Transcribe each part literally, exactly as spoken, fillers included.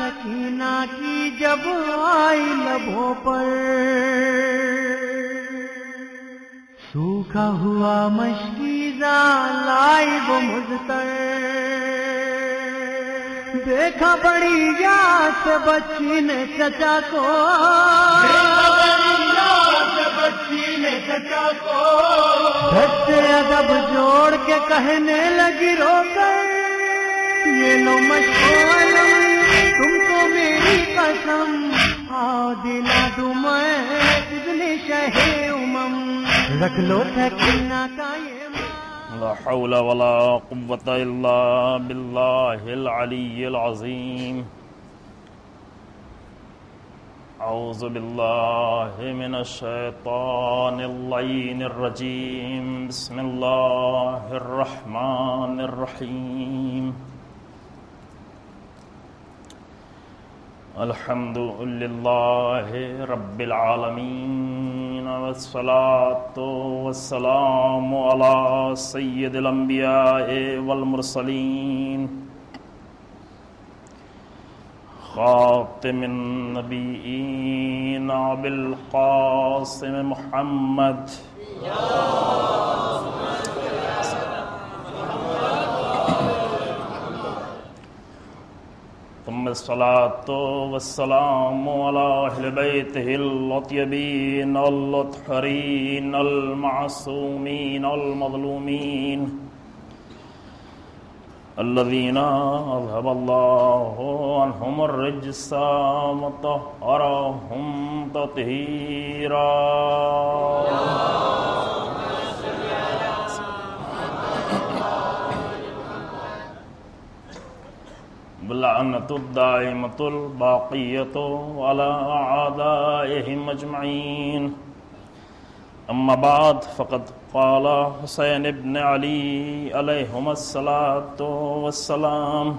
سکینہ کی جب آئی لبوں پر، سوکھا ہوا مشکیزہ لائی وہ مجھتر، دیکھا بڑی یاد سے بچی نے چچا کو، دیکھا بڑی یاد سے بچی نے چچا کو، دھتے ادب جوڑ کے کہنے لگی رو کر، یہ لو مشعلم تم کو میری قسم، آؤ دلا دوں میں اذن شہ امم، رکھ لو سکینہ کا یہ لا حول ولا قوة الا باللہ العلی العظیم۔ اعوذ باللہ من الشیطان اللعین الرجیم، بسم اللہ الرحمن الرحیم۔ الحمد للہ رب العالمین، والصلاة والسلام علی سید الانبیاء والمرسلین، خاتم النبیین ابی القاسم محمد، ثم الصلاة والسلام على أهل بيته الأطيبين الأطهرين المعصومين المظلومين الذين أذهب الله عنهم الرجس وطهرهم تطهيرا۔ باللعنة الدائمة الباقية على أعدائهم أجمعين، أما بعد، فقد قال حسین ابن علی علیہما الصلاة والسلام،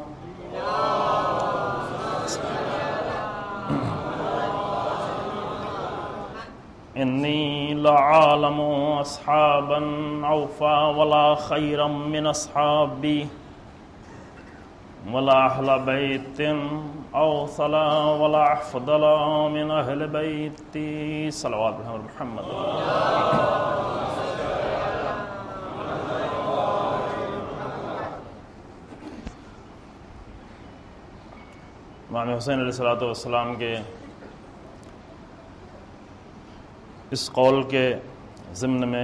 إني لعالم أصحابا أوفى ولا خيرا من أصحابي، ولا أهل بيت أوصل ولا أفضل من أهل بيتي، صلوات محمد۔ امام حسین علیہ الصلوۃ والسلام کے اس قول کے ضمن میں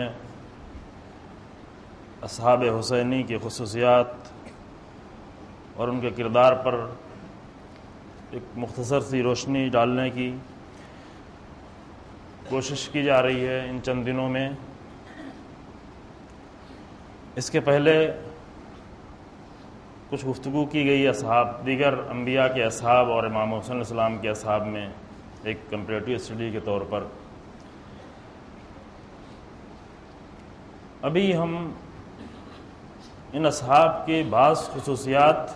اصحاب حسینی کی خصوصیات اور ان کے کردار پر ایک مختصر سی روشنی ڈالنے کی کوشش کی جا رہی ہے ان چند دنوں میں۔ اس کے پہلے کچھ گفتگو کی گئی اصحاب، دیگر انبیاء کے اصحاب اور امام حسین علیہ السلام کے اصحاب میں ایک کمپیریٹیو اسٹڈی کے طور پر۔ ابھی ہم ان اصحاب کی بعض خصوصیات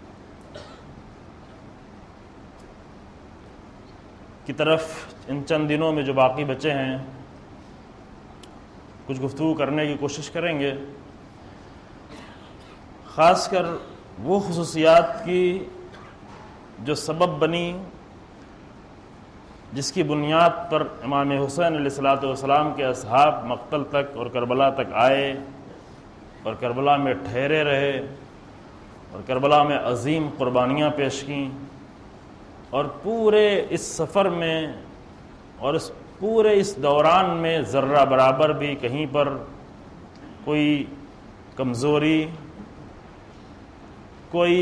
کی طرف ان چند دنوں میں جو باقی بچے ہیں کچھ گفتگو کرنے کی کوشش کریں گے، خاص کر وہ خصوصیات کی جو سبب بنی، جس کی بنیاد پر امام حسین علیہ الصلوۃ والسلام کے اصحاب مقتل تک اور کربلا تک آئے اور کربلا میں ٹھہرے رہے اور کربلا میں عظیم قربانیاں پیش کیں، اور پورے اس سفر میں اور اس پورے اس دوران میں ذرہ برابر بھی کہیں پر کوئی کمزوری، کوئی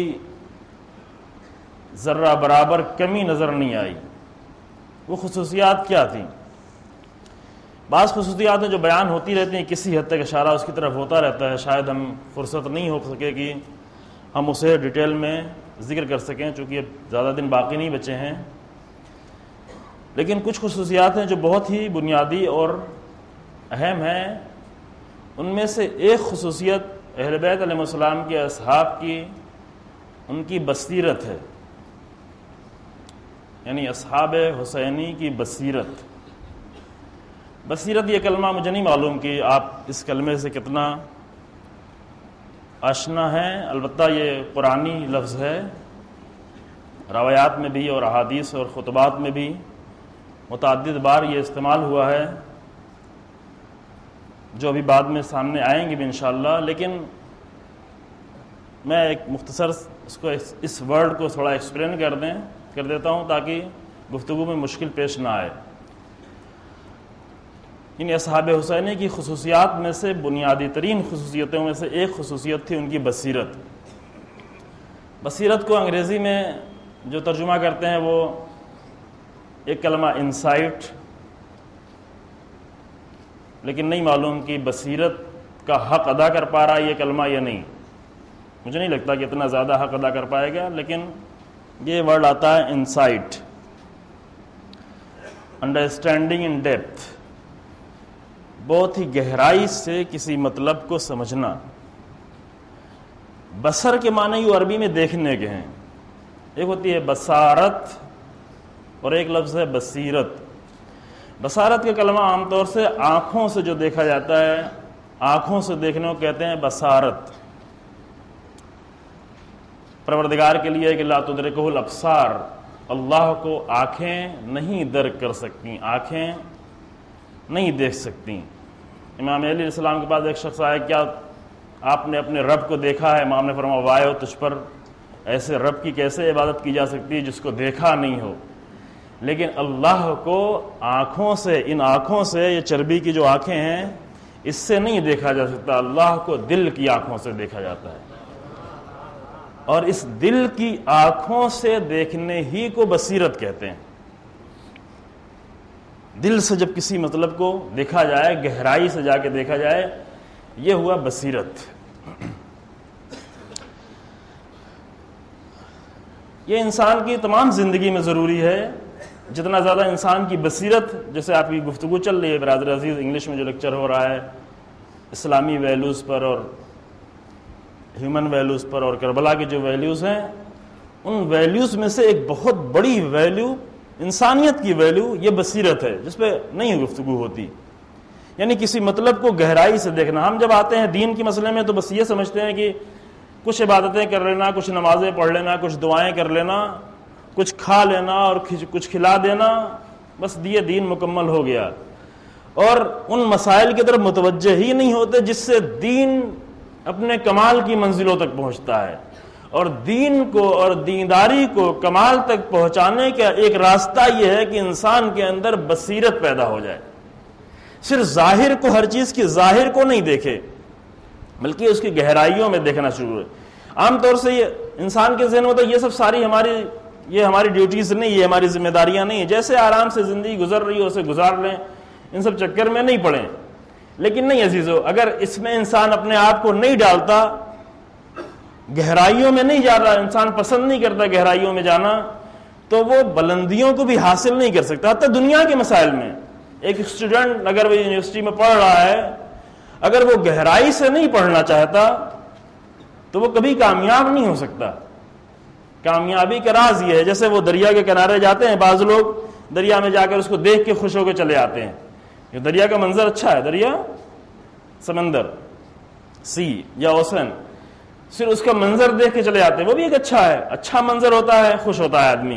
ذرہ برابر کمی نظر نہیں آئی۔ وہ خصوصیات کیا تھیں؟ بعض خصوصیات ہیں جو بیان ہوتی رہتی ہیں، کسی حد تک اشارہ اس کی طرف ہوتا رہتا ہے، شاید ہم فرصت نہیں ہو سکے کہ ہم اسے ڈیٹیل میں ذکر کر سکیں چونکہ اب زیادہ دن باقی نہیں بچے ہیں، لیکن کچھ خصوصیات ہیں جو بہت ہی بنیادی اور اہم ہیں۔ ان میں سے ایک خصوصیت اہل بیت علیہ السلام کے اصحاب کی ان کی بصیرت ہے، یعنی اصحاب حسینی کی بصیرت۔ بصیرت یہ کلمہ مجھے نہیں معلوم کہ آپ اس کلمے سے کتنا آشنا ہیں، البتہ یہ قرآنی لفظ ہے روایات میں بھی اور احادیث اور خطبات میں بھی متعدد بار یہ استعمال ہوا ہے، جو ابھی بعد میں سامنے آئیں گے بھی انشاءاللہ، لیکن میں ایک مختصر اس کو اس ورڈ کو تھوڑا ایکسپلین کر دیں کر دیتا ہوں تاکہ گفتگو میں مشکل پیش نہ آئے۔ ان اصحاب حسینی کی خصوصیات میں سے بنیادی ترین خصوصیتوں میں سے ایک خصوصیت تھی ان کی بصیرت۔ بصیرت کو انگریزی میں جو ترجمہ کرتے ہیں وہ ایک کلمہ انسائٹ، لیکن نہیں معلوم کہ بصیرت کا حق ادا کر پا رہا یہ کلمہ یا نہیں۔ مجھے نہیں لگتا کہ اتنا زیادہ حق ادا کر پائے گا، لیکن یہ ورڈ آتا ہے انسائٹ، انڈرسٹینڈنگ ان ڈیپتھ، بہت ہی گہرائی سے کسی مطلب کو سمجھنا۔ بصر کے معنی یوں عربی میں دیکھنے کے ہیں، ایک ہوتی ہے بصارت اور ایک لفظ ہے بصیرت۔ بصارت کا کلمہ عام طور سے آنکھوں سے جو دیکھا جاتا ہے، آنکھوں سے دیکھنے کو کہتے ہیں بصارت۔ پروردگار کے لیے کہ لا تدرکہ الابصار، اللہ کو آنکھیں نہیں درک کر سکتی، آنکھیں نہیں دیکھ سکتی۔ امام علی علیہ السلام کے پاس ایک شخص آیا، کیا آپ نے اپنے رب کو دیکھا ہے؟ امام نے فرمایا وائے ہو تجھ پر، ایسے رب کی کیسے عبادت کی جا سکتی ہے جس کو دیکھا نہیں ہو؟ لیکن اللہ کو آنکھوں سے، ان آنکھوں سے، یہ چربی کی جو آنکھیں ہیں اس سے نہیں دیکھا جا سکتا، اللہ کو دل کی آنکھوں سے دیکھا جاتا ہے، اور اس دل کی آنکھوں سے دیکھنے ہی کو بصیرت کہتے ہیں۔ دل سے جب کسی مطلب کو دیکھا جائے، گہرائی سے جا کے دیکھا جائے، یہ ہوا بصیرت۔ یہ انسان کی تمام زندگی میں ضروری ہے۔ جتنا زیادہ انسان کی بصیرت، جیسے آپ کی گفتگو چل رہی ہے برادر عزیز، انگلش میں جو لیکچر ہو رہا ہے اسلامی ویلیوز پر اور ہیومن ویلیوز پر اور کربلا کے جو ویلیوز ہیں، ان ویلیوز میں سے ایک بہت بڑی ویلیو، انسانیت کی ویلیو، یہ بصیرت ہے، جس پہ نہیں گفتگو ہوتی۔ یعنی کسی مطلب کو گہرائی سے دیکھنا۔ ہم جب آتے ہیں دین کے مسئلے میں تو بس یہ سمجھتے ہیں کہ کچھ عبادتیں کر لینا، کچھ نمازیں پڑھ لینا، کچھ دعائیں کر لینا، کچھ کھا لینا اور کچھ کھلا دینا، بس یہ دین مکمل ہو گیا، اور ان مسائل کی طرف متوجہ ہی نہیں ہوتے جس سے دین اپنے کمال کی منزلوں تک پہنچتا ہے۔ اور دین کو اور دینداری کو کمال تک پہنچانے کا ایک راستہ یہ ہے کہ انسان کے اندر بصیرت پیدا ہو جائے، صرف ظاہر کو، ہر چیز کی ظاہر کو نہیں دیکھے بلکہ اس کی گہرائیوں میں دیکھنا شروع ہے۔ عام طور سے یہ انسان کے ذہن میں ہوتا ہے یہ سب ساری ہماری یہ ہماری ڈیوٹیز نہیں، یہ ہماری ذمہ داریاں نہیں ہیں، جیسے آرام سے زندگی گزر رہی ہے اسے گزار لیں، ان سب چکر میں نہیں پڑیں۔ لیکن نہیں عزیزو، اگر اس میں انسان اپنے آپ کو نہیں ڈالتا، گہرائیوں میں نہیں جا رہا، انسان پسند نہیں کرتا گہرائیوں میں جانا، تو وہ بلندیوں کو بھی حاصل نہیں کر سکتا۔ حتی دنیا کے مسائل میں ایک اسٹوڈنٹ اگر وہ یونیورسٹی میں پڑھ رہا ہے، اگر وہ گہرائی سے نہیں پڑھنا چاہتا تو وہ کبھی کامیاب نہیں ہو سکتا۔ کامیابی کا راز یہ ہے، جیسے وہ دریا کے کنارے جاتے ہیں، بعض لوگ دریا میں جا کر اس کو دیکھ کے خوش ہو کے چلے آتے ہیں، یہ دریا کا منظر اچھا ہے، دریا، سمندر، سی یا اوسن، صرف اس کا منظر دیکھ کے چلے آتے ہیں، وہ بھی ایک اچھا ہے، اچھا منظر ہوتا ہے، خوش ہوتا ہے آدمی۔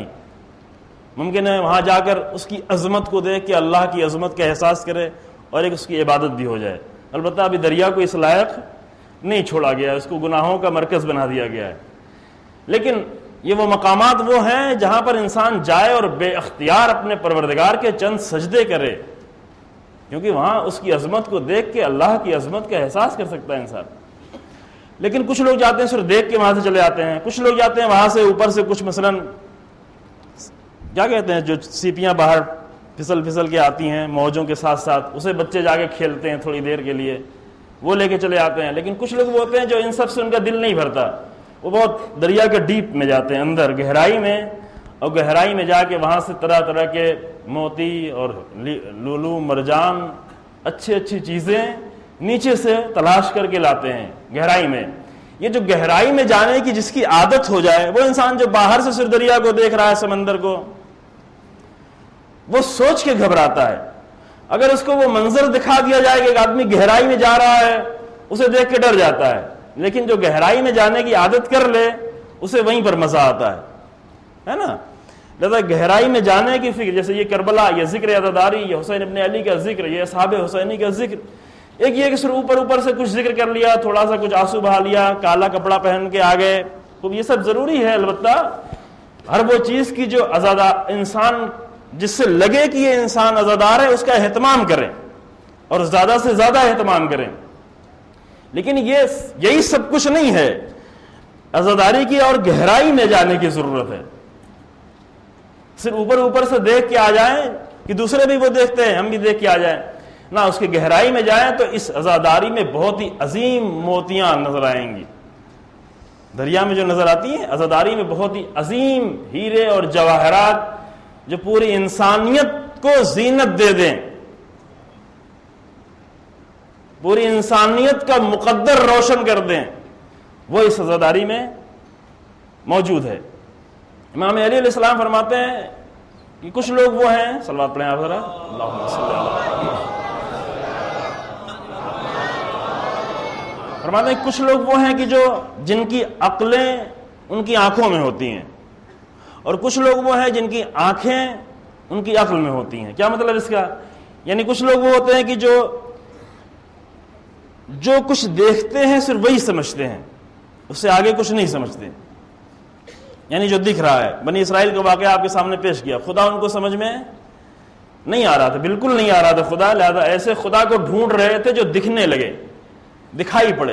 ممکن ہے وہاں جا کر اس کی عظمت کو دیکھ کے اللہ کی عظمت کا احساس کرے اور ایک اس کی عبادت بھی ہو جائے۔ البتہ ابھی دریا کو اس لائق نہیں چھوڑا گیا، اس کو گناہوں کا مرکز بنا دیا گیا ہے۔ لیکن یہ وہ مقامات وہ ہیں جہاں پر انسان جائے اور بے اختیار اپنے پروردگار کے چند سجدے کرے، کیونکہ وہاں اس کی عظمت کو دیکھ کے اللہ کی عظمت کا احساس کر سکتا ہے انسان۔ لیکن کچھ لوگ جاتے ہیں صرف دیکھ کے وہاں سے چلے آتے ہیں، کچھ لوگ جاتے ہیں وہاں سے اوپر سے کچھ مثلاً کیا کہتے ہیں جو سیپیاں باہر پھسل پھسل کے آتی ہیں موجوں کے ساتھ ساتھ، اسے بچے جا کے کھیلتے ہیں تھوڑی دیر کے لیے، وہ لے کے چلے آتے ہیں۔ لیکن کچھ لوگ وہ ہوتے ہیں جو ان سب سے ان کا دل نہیں بھرتا، وہ بہت دریا کے ڈیپ میں جاتے ہیں، اندر گہرائی میں، اور گہرائی میں جا کے وہاں سے طرح طرح کے موتی اور لولو مرجان، اچھی اچھی چیزیں نیچے سے تلاش کر کے لاتے ہیں گہرائی میں۔ یہ جو گہرائی میں جانے کی جس کی عادت ہو جائے، وہ انسان جو باہر سے صرف دریا کو دیکھ رہا ہے، سمندر کو، وہ سوچ کے گھبراتا ہے۔ اگر اس کو وہ منظر دکھا دیا جائے کہ ایک آدمی گہرائی میں جا رہا ہے، اسے دیکھ کے ڈر جاتا ہے۔ لیکن جو گہرائی میں جانے کی عادت کر لے، اسے وہیں پر مزہ آتا ہے۔ ہے نا. لہذا گہرائی میں جانے کی فکر، جیسے یہ کربلا، یہ ذکر عزاداری، یہ حسین ابن علی کا ذکر، یہ اصحاب حسینی کا ذکر. ایک یہ کہ صرف اوپر اوپر سے کچھ ذکر کر لیا، تھوڑا سا کچھ آنسو بہا لیا، کالا کپڑا پہن کے آ گئے، تو یہ سب ضروری ہے. البتہ ہر وہ چیز کی جو عزادہ انسان جس سے لگے کہ یہ انسان عزادار ہے اس کا اہتمام کریں اور زیادہ سے زیادہ اہتمام کریں. لیکن یہ یہی سب کچھ نہیں ہے. عزاداری کی اور گہرائی میں جانے کی ضرورت ہے. صرف اوپر اوپر سے دیکھ کے آ جائیں کہ دوسرے بھی وہ دیکھتے ہیں ہم بھی دیکھ کے آ جائیں، نہ اس کی گہرائی میں جائیں تو اس عزاداری میں بہت ہی عظیم موتیاں نظر آئیں گی. دریا میں جو نظر آتی ہیں، عزاداری میں بہت ہی عظیم ہیرے اور جواہرات جو پوری انسانیت کو زینت دے دیں، پوری انسانیت کا مقدر روشن کر دیں، وہ اس عزاداری میں موجود ہے. امام علی علیہ السلام فرماتے ہیں کہ کچھ لوگ وہ ہیں، صلوات پڑھیں آپ ذرا، اللہم صلی اللہ، فرماتے ہیں کچھ لوگ وہ ہیں کہ جو جن کی عقلیں ان کی آنکھوں میں ہوتی ہیں، اور کچھ لوگ وہ ہیں جن کی آنکھیں ان کی عقل میں ہوتی ہیں. کیا مطلب اس کا؟ یعنی کچھ لوگ وہ ہوتے ہیں کہ جو جو کچھ دیکھتے ہیں صرف وہی سمجھتے ہیں، اس سے آگے کچھ نہیں سمجھتے. یعنی جو دکھ رہا ہے، بنی اسرائیل کا واقعہ آپ کے سامنے پیش کیا، خدا ان کو سمجھ میں نہیں آ رہا تھا، بالکل نہیں آ رہا تھا خدا. لہذا ایسے خدا کو ڈھونڈ رہے تھے جو دکھنے لگے، دکھائی پڑے.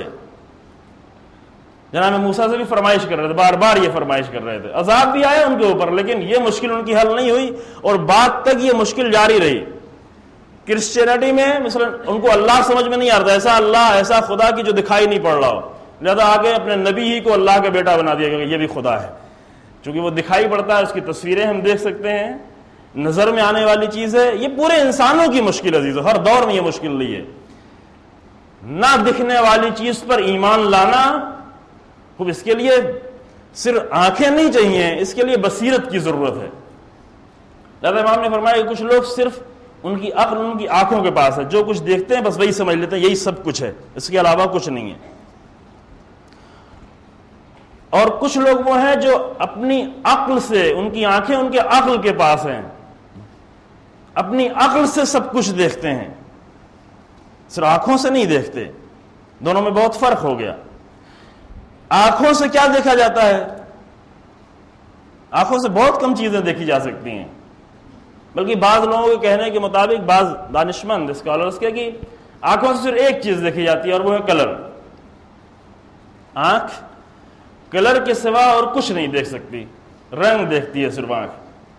جناب موسیٰ سے بھی فرمائش کر رہے تھے، بار بار یہ فرمائش کر رہے تھے، عذاب بھی آیا ان کے اوپر، لیکن یہ مشکل ان کی حل نہیں ہوئی اور بعد تک یہ مشکل جاری رہی. کرسچینٹی میں مثلا ان کو اللہ سمجھ میں نہیں آ رہا، ایسا اللہ، ایسا خدا کی جو دکھائی نہیں پڑ رہا ہو. لہذا آگے اپنے نبی ہی کو اللہ کا بیٹا بنا دیا کہ یہ بھی خدا ہے، چونکہ وہ دکھائی پڑتا ہے، اس کی تصویریں ہم دیکھ سکتے ہیں، نظر میں آنے والی چیز ہے. یہ پورے انسانوں کی مشکل عزیز، ہر دور میں یہ مشکل نہیں ہے. نہ دکھنے والی چیز پر ایمان لانا، خوب اس کے لیے صرف آنکھیں نہیں چاہیے، اس کے لیے بصیرت کی ضرورت ہے. لہذا امام نے فرمایا کہ کچھ لوگ صرف ان کی عقل ان کی آنکھوں کے پاس ہے، جو کچھ دیکھتے ہیں بس وہی سمجھ لیتے ہیں یہی سب کچھ ہے، اس کے علاوہ کچھ نہیں ہے. اور کچھ لوگ وہ ہیں جو اپنی عقل سے، ان کی آنکھیں ان کے عقل کے پاس ہیں، اپنی عقل سے سب کچھ دیکھتے ہیں، صرف آنکھوں سے نہیں دیکھتے. دونوں میں بہت فرق ہو گیا. آنکھوں سے کیا دیکھا جاتا ہے؟ آنکھوں سے بہت کم چیزیں دیکھی جا سکتی ہیں، بلکہ بعض لوگوں کے کہنے کے مطابق، بعض دانشمند اسکالرز کے، کہ آنکھوں سے صرف ایک چیز دیکھی جاتی ہے اور وہ ہے کلر. آنکھ کلر کے سوا اور کچھ نہیں دیکھ سکتی، رنگ دیکھتی ہے صرف آنکھ،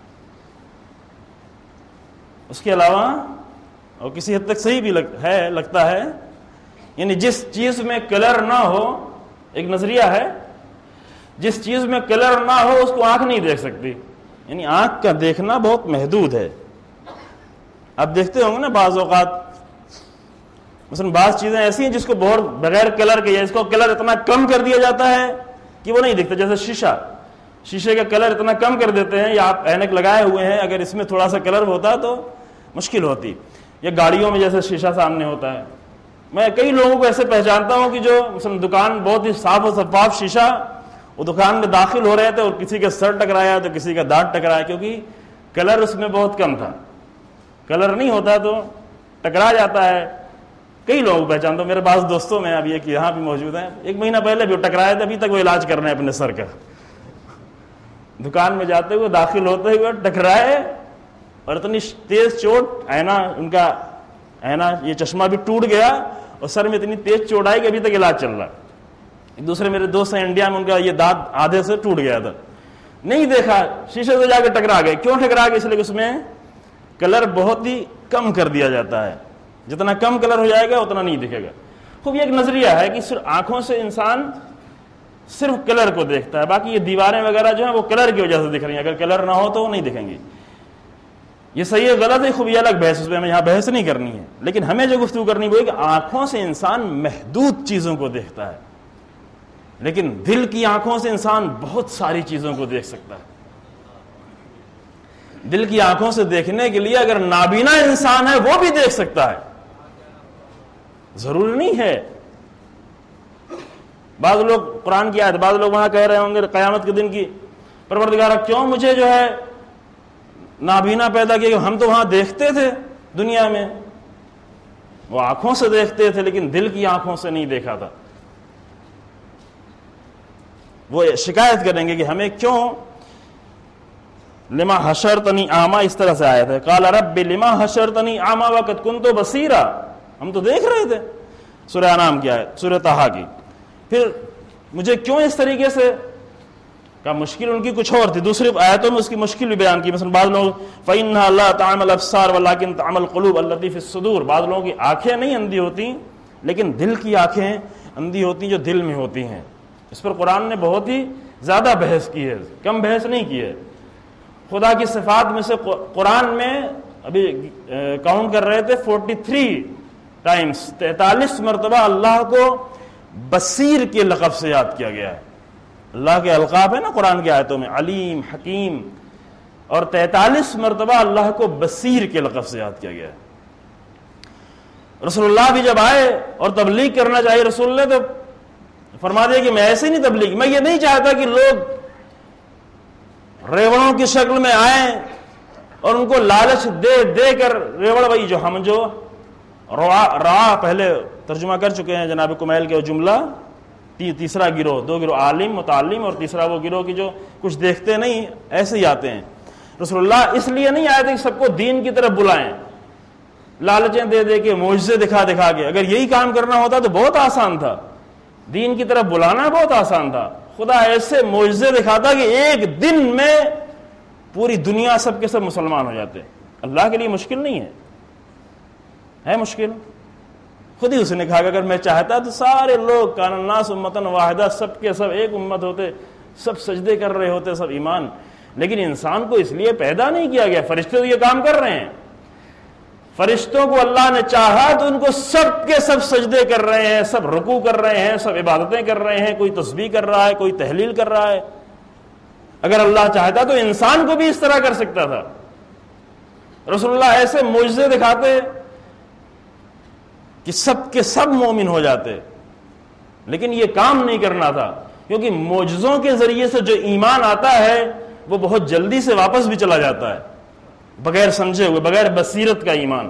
اس کے علاوہ. اور کسی حد تک صحیح بھی لگ ہے لگتا ہے. یعنی جس چیز میں کلر نہ ہو، ایک نظریہ ہے، جس چیز میں کلر نہ ہو اس کو آنکھ نہیں دیکھ سکتی. یعنی آنکھ کا دیکھنا بہت محدود ہے. آپ دیکھتے ہوں گے نا بعض اوقات مثلا بعض چیزیں ایسی ہیں جس کو بہت بغیر کلر کے، یا اس کو کلر اتنا کم کر دیا جاتا ہے کہ وہ نہیں دکھتا. جیسے شیشہ، شیشے کا کلر اتنا کم کر دیتے ہیں، یا آپ اینک لگائے ہوئے ہیں، اگر اس میں تھوڑا سا کلر ہوتا تو مشکل ہوتی. یا گاڑیوں میں جیسے شیشہ سامنے ہوتا ہے، میں کئی لوگوں کو ایسے پہچانتا ہوں کہ جو مثلا دکان بہت ہی صاف و شفاف شیشہ، وہ دکان میں داخل ہو رہے تھے اور کسی کا سر ٹکرایا تو کسی کا دانت ٹکرایا، کیونکہ کلر اس میں بہت کم تھا. کلر نہیں ہوتا تو ٹکرا جاتا ہے. کئی لوگ پہچانتا ہوں، میرے بعض دوستوں میں اب یہ کہ یہاں بھی موجود ہیں، ایک مہینہ پہلے بھی وہ ٹکرایا تھا، ابھی تک وہ علاج کر رہے ہیں اپنے سر کا. دکان میں جاتے ہوئے، داخل ہوتے ہوئے ٹکرائے اور اتنی تیز چوٹ، آئینہ ان کا آئینہ یہ چشمہ بھی ٹوٹ گیا اور سر میں اتنی تیز چوٹ آئی کہ ابھی تک علاج چل رہا ہے. ایک دوسرے میرے دوست ہیں انڈیا میں، ان کا یہ دانت آدھے سے ٹوٹ گیا تھا، نہیں دیکھا، شیشے سے جا کے ٹکرا گئے. کیوں ٹکرا گئے؟ اس لیے کہ اس میں کلر بہت ہی کم کر دیا جاتا ہے، جتنا کم کلر ہو جائے گا اتنا نہیں دکھے گا. خوب یہ ایک نظریہ ہے کہ صرف آنکھوں سے انسان صرف کلر کو دیکھتا ہے، باقی یہ دیواریں وغیرہ جو ہیں وہ کلر کی وجہ سے دکھ رہی ہیں، اگر کلر نہ ہو تو وہ نہیں دکھیں گی. یہ صحیح ہے غلط ہے، خوب یہ الگ بحث، اس میں ہمیں یہاں بحث نہیں کرنی ہے. لیکن ہمیں جو گفتگو کرنی وہ ہے کہ آنکھوں سے انسان محدود چیزوں کو دیکھتا ہے، لیکن دل کی آنکھوں سے انسان بہت ساری چیزوں کو دیکھ سکتا ہے. دل کی آنکھوں سے دیکھنے کے لیے اگر نابینا انسان ہے وہ بھی دیکھ سکتا ہے، ضروری نہیں ہے. بعض لوگ قرآن کی آیت، بعض لوگ وہاں کہہ رہے ہوں گے قیامت کے دن کی پروردگارہ کیوں مجھے جو ہے نابینا پیدا کیا؟ ہم تو وہاں دیکھتے تھے دنیا میں، وہ آنکھوں سے دیکھتے تھے لیکن دل کی آنکھوں سے نہیں دیکھا تھا. وہ شکایت کریں گے کہ ہمیں کیوں لما حشرتنی اعما اس طرح سے آیت ہے، قال رب لما حشرتنی اعما وقد کنت بصیرا، ہم تو دیکھ رہے تھے. سورہ انعام کی آیت، سورہ طٰہٰ کی. پھر مجھے کیوں اس طریقے سے کا مشکل ان کی کچھ اور تھی. دوسری آیتوں میں اس کی مشکل بھی بیان کی. مثلا بعض لوگ فَإِنَّهَا لَا تَعْمَى الْأَبْصَارُ وَلَٰكِن تَعْمَى الْقُلُوبُ الَّتِي فِي الصُّدُورِ، بعض لوگوں کی آنکھیں نہیں اندھی ہوتی لیکن دل کی آنکھیں اندھی ہوتی جو دل میں ہوتی ہیں. اس پر قرآن نے بہت ہی زیادہ بحث کی ہے، کم بحث نہیں کی ہے. خدا کی صفات میں سے قرآن میں ابھی کاؤنٹ کر رہے تھے فورٹی تھری ٹائمز، تینتالیس مرتبہ اللہ کو بصیر کے لقب سے یاد کیا گیا ہے. اللہ کے القاب ہے نا قرآن کی آیتوں میں، علیم، حکیم، اور تینتالیس مرتبہ اللہ کو بصیر کے لقب سے یاد کیا گیا ہے. رسول اللہ بھی جب آئے اور تبلیغ کرنا چاہیے رسول نے تو فرما دیا کہ میں ایسے نہیں تبلیغ، میں یہ نہیں چاہتا کہ لوگ ریوڑوں کی شکل میں آئیں اور ان کو لالچ دے دے کر ریوڑ وہی جو ہم جو را پہلے ترجمہ کر چکے ہیں جناب کمیل کے وہ جملہ، تی, تیسرا گروہ، دو گروہ عالم متعلم اور تیسرا وہ گروہ کی جو کچھ دیکھتے نہیں ایسے ہی آتے ہیں. رسول اللہ اس لیے نہیں آئے تھے کہ سب کو دین کی طرف بلائیں لالچیں دے دے کے، معجزے دکھا دکھا کے. اگر یہی کام کرنا ہوتا تو بہت آسان تھا، دین کی طرف بلانا بہت آسان تھا. خدا ایسے معجزے دکھاتا کہ ایک دن میں پوری دنیا سب کے سب مسلمان ہو جاتے. اللہ کے لیے مشکل نہیں ہے، ہے مشکل. خود ہی اس نے کہا کہ اگر میں چاہتا تو سارے لوگ کان الناس امتن واحدہ، سب کے سب ایک امت ہوتے، سب سجدے کر رہے ہوتے، سب ایمان. لیکن انسان کو اس لیے پیدا نہیں کیا گیا. فرشتے تو یہ کام کر رہے ہیں، فرشتوں کو اللہ نے چاہا تو ان کو سب کے سب سجدے کر رہے ہیں، سب رکوع کر رہے ہیں، سب عبادتیں کر رہے ہیں، کوئی تسبیح کر رہا ہے، کوئی تحلیل کر رہا ہے. اگر اللہ چاہتا تو انسان کو بھی اس طرح کر سکتا تھا. رسول اللہ ایسے معجزے دکھاتے کہ سب کے سب مومن ہو جاتے، لیکن یہ کام نہیں کرنا تھا، کیونکہ معجزوں کے ذریعے سے جو ایمان آتا ہے وہ بہت جلدی سے واپس بھی چلا جاتا ہے، بغیر سمجھے ہوئے، بغیر بصیرت کا ایمان،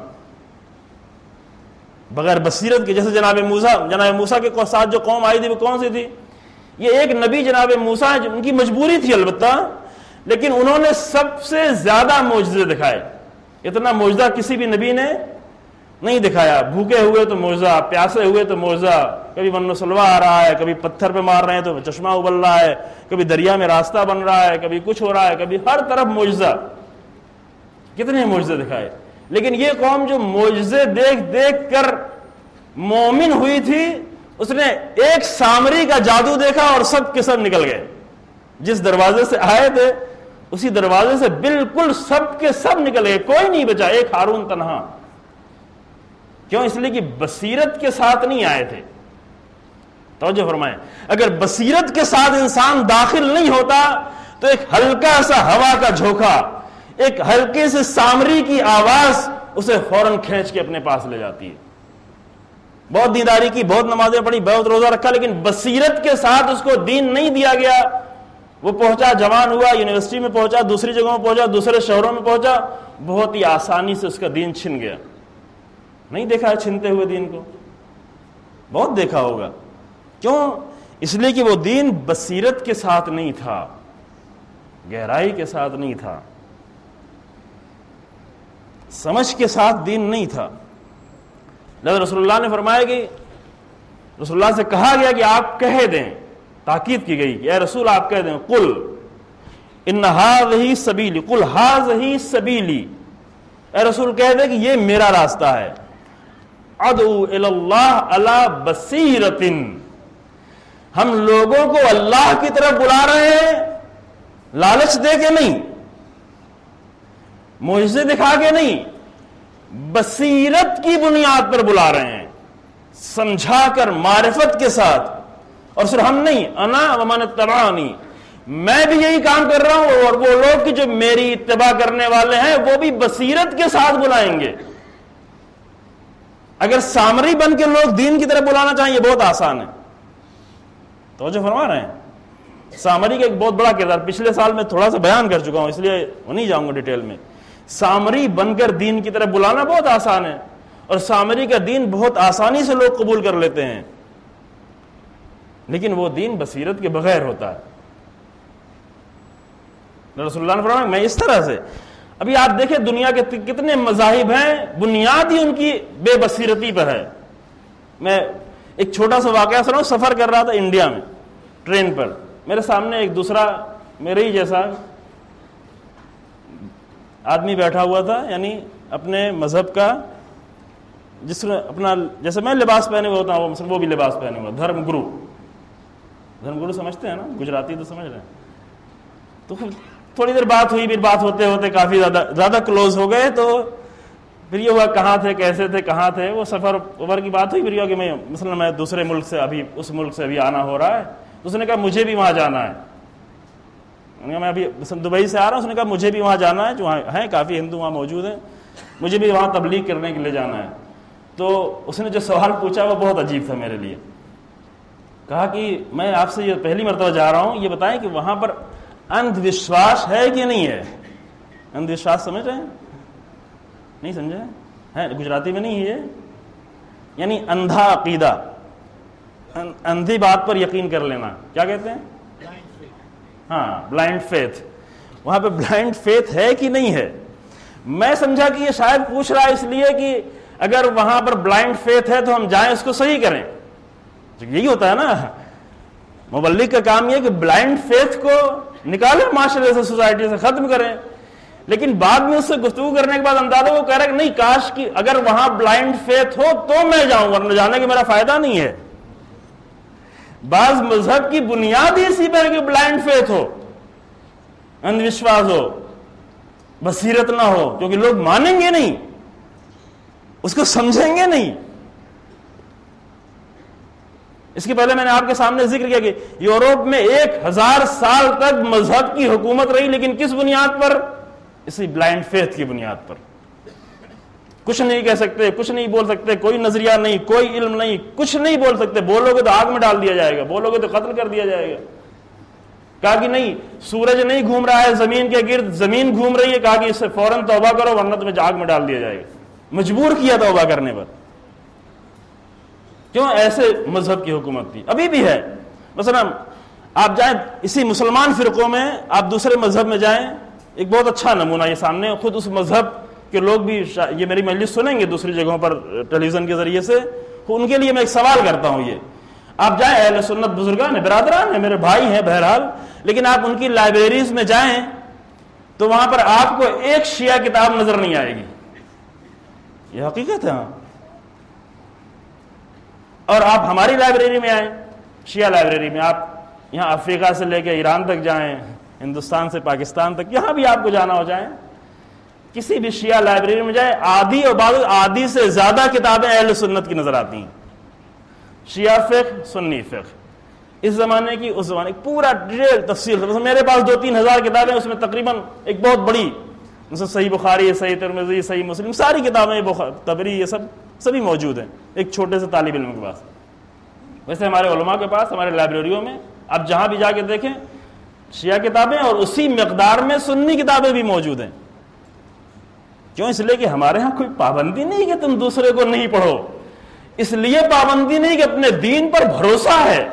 بغیر بصیرت کے. جیسے جناب موسیٰ جناب موسیٰ کے ساتھ جو قوم آئی تھی وہ کون سی تھی؟ یہ ایک نبی جناب موسیٰ، ان کی مجبوری تھی البتہ، لیکن انہوں نے سب سے زیادہ معجزے دکھائے. اتنا معجزہ کسی بھی نبی نے نہیں دکھایا. بھوکے ہوئے تو معجزہ، پیاسے ہوئے تو معجزہ، کبھی من و سلوا آ رہا ہے، کبھی پتھر پہ مار رہے ہیں تو چشمہ ابل رہا ہے، کبھی دریا میں راستہ بن رہا ہے، کبھی کچھ ہو رہا ہے، کبھی ہر طرف معجزہ. کتنے معجزے دکھائے. لیکن یہ قوم جو معجزے دیکھ دیکھ کر مومن ہوئی تھی، اس نے ایک سامری کا جادو دیکھا اور سب کے سب نکل گئے. جس دروازے سے آئے تھے اسی دروازے سے بالکل سب کے سب نکل گئے، کوئی نہیں بچا، ایک ہارون تنہا. کیوں؟ اس لیے کہ بصیرت کے ساتھ نہیں آئے تھے. توجہ فرمائیں، اگر بصیرت کے ساتھ انسان داخل نہیں ہوتا تو ایک ہلکا سا ہوا کا جھونکا، ایک ہلکے سے سامری کی آواز اسے فوراً کھینچ کے اپنے پاس لے جاتی ہے. بہت دینداری کی، بہت نمازیں پڑھی، بہت روزہ رکھا، لیکن بصیرت کے ساتھ اس کو دین نہیں دیا گیا. وہ پہنچا، جوان ہوا، یونیورسٹی میں پہنچا، دوسری جگہوں میں پہنچا، دوسرے شہروں میں پہنچا، بہت ہی آسانی سے اس کا دین چھن گیا. نہیں دیکھا ہے چھنتے ہوئے دین کو؟ بہت دیکھا ہوگا. کیوں؟ اس لیے کہ وہ دین بصیرت کے ساتھ نہیں تھا، گہرائی کے ساتھ نہیں تھا، سمجھ کے ساتھ دین نہیں تھا. لہذا رسول اللہ نے فرمایا کہ رسول اللہ سے کہا گیا کہ آپ کہہ دیں، تاکید کی گئی کہ اے رسول آپ کہہ دیں، قل ان ھذہ سبیلی، قل ھذہ سبیلی، اے رسول کہہ دیں کہ یہ میرا راستہ ہے. ادعو الی اللہ علی بصیرۃ، ہم لوگوں کو اللہ کی طرف بلا رہے ہیں، لالچ دے کے نہیں، معجزے دکھا کے نہیں، بصیرت کی بنیاد پر بلا رہے ہیں، سمجھا کر، معرفت کے ساتھ. اور صرف ہم نہیں، انا ومن اتبعنی، میں بھی یہی کام کر رہا ہوں، اور وہ لوگ کہ جو میری اتباع کرنے والے ہیں وہ بھی بصیرت کے ساتھ بلائیں گے. اگر سامری بن کے لوگ دین کی طرف بلانا چاہیں یہ بہت آسان ہے. توجہ فرما رہے ہیں، سامری کا ایک بہت بڑا کردار پچھلے سال میں تھوڑا سا بیان کر چکا ہوں، اس لیے وہ نہیں جاؤں گا ڈیٹیل میں. سامری بن کر دین کی طرف بلانا بہت آسان ہے، اور سامری کا دین بہت آسانی سے لوگ قبول کر لیتے ہیں، لیکن وہ دین بصیرت کے بغیر ہوتا ہے. رسول اللہ نے فرمایا میں اس طرح سے، ابھی آپ دیکھیں دنیا کے کتنے مذاہب ہیں، بنیاد ہی ان کی بے بصیرتی پر ہے. میں ایک چھوٹا سا واقعہ سناؤں. سفر کر رہا تھا انڈیا میں ٹرین پر، میرے سامنے ایک دوسرا میرے ہی جیسا آدمی بیٹھا ہوا تھا، یعنی اپنے مذہب کا، جس نے اپنا جیسے میں لباس پہنے ہوئے ہوتا ہوں وہ بھی لباس پہنے ہوا، دھرم گرو. دھرم گرو سمجھتے ہیں نا، گجراتی تو سمجھ رہے ہیں. تو تھوڑی دیر بات ہوئی، پھر بات ہوتے ہوتے کافی زیادہ زیادہ کلوز ہو گئے. تو پھر یہ ہوا کہاں تھے، کیسے تھے، کہاں تھے، وہ سفر اوور کی بات ہوئی. پھر یہ ہوا کہ میں مثلا میں دوسرے ملک سے ابھی اس ملک سے ابھی آنا ہو رہا ہے. اس نے کہا مجھے بھی وہاں جانا ہے. میں ابھی دبئی سے آ رہا ہوں. اس نے کہا مجھے بھی وہاں جانا ہے، جو ہیں کافی ہندو وہاں موجود ہیں، مجھے بھی وہاں تبلیغ کرنے کے لیے جانا ہے. تو اس نے جو سوال پوچھا وہ بہت عجیب تھا میرے لیے. کہا کہ میں آپ سے یہ پہلی مرتبہ جا رہا ہوں، یہ بتائیں کہ وہاں پر اندھ وشواس ہے کہ نہیں ہے؟ اندھ وشواس سمجھ رہے ہیں؟ نہیں سمجھے؟ ہے گجراتی میں نہیں ہے، یعنی اندھا عقیدہ، اندھی بات پر یقین کر لینا. کیا کہتے ہیں؟ ہاں، بلائنڈ فیتھ. وہاں پہ بلائنڈ فیتھ ہے کہ نہیں ہے؟ میں سمجھا کہ یہ شاید پوچھ رہا ہے اس لیے کہ اگر وہاں پر بلائنڈ فیتھ ہے تو ہم جائیں اس کو صحیح کریں. یہی ہوتا ہے نا، مبلغ کا کام یہ کہ بلائنڈ فیتھ کو نکالیں معاشرے سے، سوسائٹی سے ختم کریں. لیکن بعد میں اس سے گفتگو کرنے کے بعد اندازہ وہ کہہ رہا ہے کہ نہیں، کاش کہ اگر وہاں بلائنڈ فیتھ ہو تو میں جاؤں، ورنہ جانے کا میرا فائدہ نہیں ہے. بعض مذہب کی بنیاد ہی اسی پر کہ بلائنڈ فیتھ ہو، اندھ وشواس ہو، بصیرت نہ ہو، کیونکہ لوگ مانیں گے نہیں، اس کو سمجھیں گے نہیں. اس کے پہلے میں نے آپ کے سامنے ذکر کیا کہ یورپ میں ایک ہزار سال تک مذہب کی حکومت رہی، لیکن کس بنیاد پر؟ اسی بلائنڈ فیتھ کی بنیاد پر. کچھ نہیں کہہ سکتے، کچھ نہیں بول سکتے، کوئی نظریہ نہیں، کوئی علم نہیں، کچھ نہیں بول سکتے. بولو گے تو آگ میں ڈال دیا جائے گا، بولو گے تو قتل کر دیا جائے گا. کہا کہ نہیں، سورج نہیں گھوم رہا ہے زمین کے گرد، زمین گھوم رہی ہے. کہا کہ اس سے فوراً توبہ کرو ورنہ تمہیں آگ میں ڈال دیا جائے گا. مجبور کیا توبہ کرنے پر. کیوں؟ ایسے مذہب کی حکومت تھی، ابھی بھی ہے. مثلا آپ جائیں اسی مسلمان فرقوں میں، آپ دوسرے مذہب میں جائیں، ایک بہت اچھا نمونہ یہ سامنے، خود اس مذہب کہ لوگ بھی یہ میری مجلس سنیں گے دوسری جگہوں پر ٹیلی ویژن کے ذریعے سے، ان کے لیے میں ایک سوال کرتا ہوں. یہ آپ جائیں، اہل سنت بزرگان ہیں، برادران ہیں، میرے بھائی ہیں بہرحال، لیکن آپ ان کی لائبریریز میں جائیں تو وہاں پر آپ کو ایک شیعہ کتاب نظر نہیں آئے گی. یہ حقیقت ہے. ہاں، اور آپ ہماری لائبریری میں آئیں، شیعہ لائبریری میں، آپ یہاں افریقہ سے لے کے ایران تک جائیں، ہندوستان سے پاکستان تک، یہاں بھی آپ کو جانا ہو جائیں، کسی بھی شیعہ لائبریری میں جائے، آدھی اور بعض آدھی سے زیادہ کتابیں اہل سنت کی نظر آتی ہیں. شیعہ فقہ، سنی فقہ، اس زمانے کی اس زمانے کی پورا ڈیٹیل تفصیل. میرے پاس دو تین ہزار کتابیں، اس میں تقریباً ایک بہت بڑی مثلا صحیح بخاری، صحیح ترمذی، صحیح مسلم، ساری کتابیں، طبری، یہ سب سبھی موجود ہیں ایک چھوٹے سے طالب علم کے پاس. ویسے ہمارے علماء کے پاس، ہمارے لائبریریوں میں آپ جہاں بھی جا کے دیکھیں شیعہ کتابیں، اور اسی مقدار میں سنی کتابیں بھی موجود ہیں. کیوں؟ اس لیے کہ ہمارے ہاں کوئی پابندی نہیں کہ تم دوسرے کو نہیں پڑھو، اس لیے پابندی نہیں کہ اپنے دین پر بھروسہ ہے.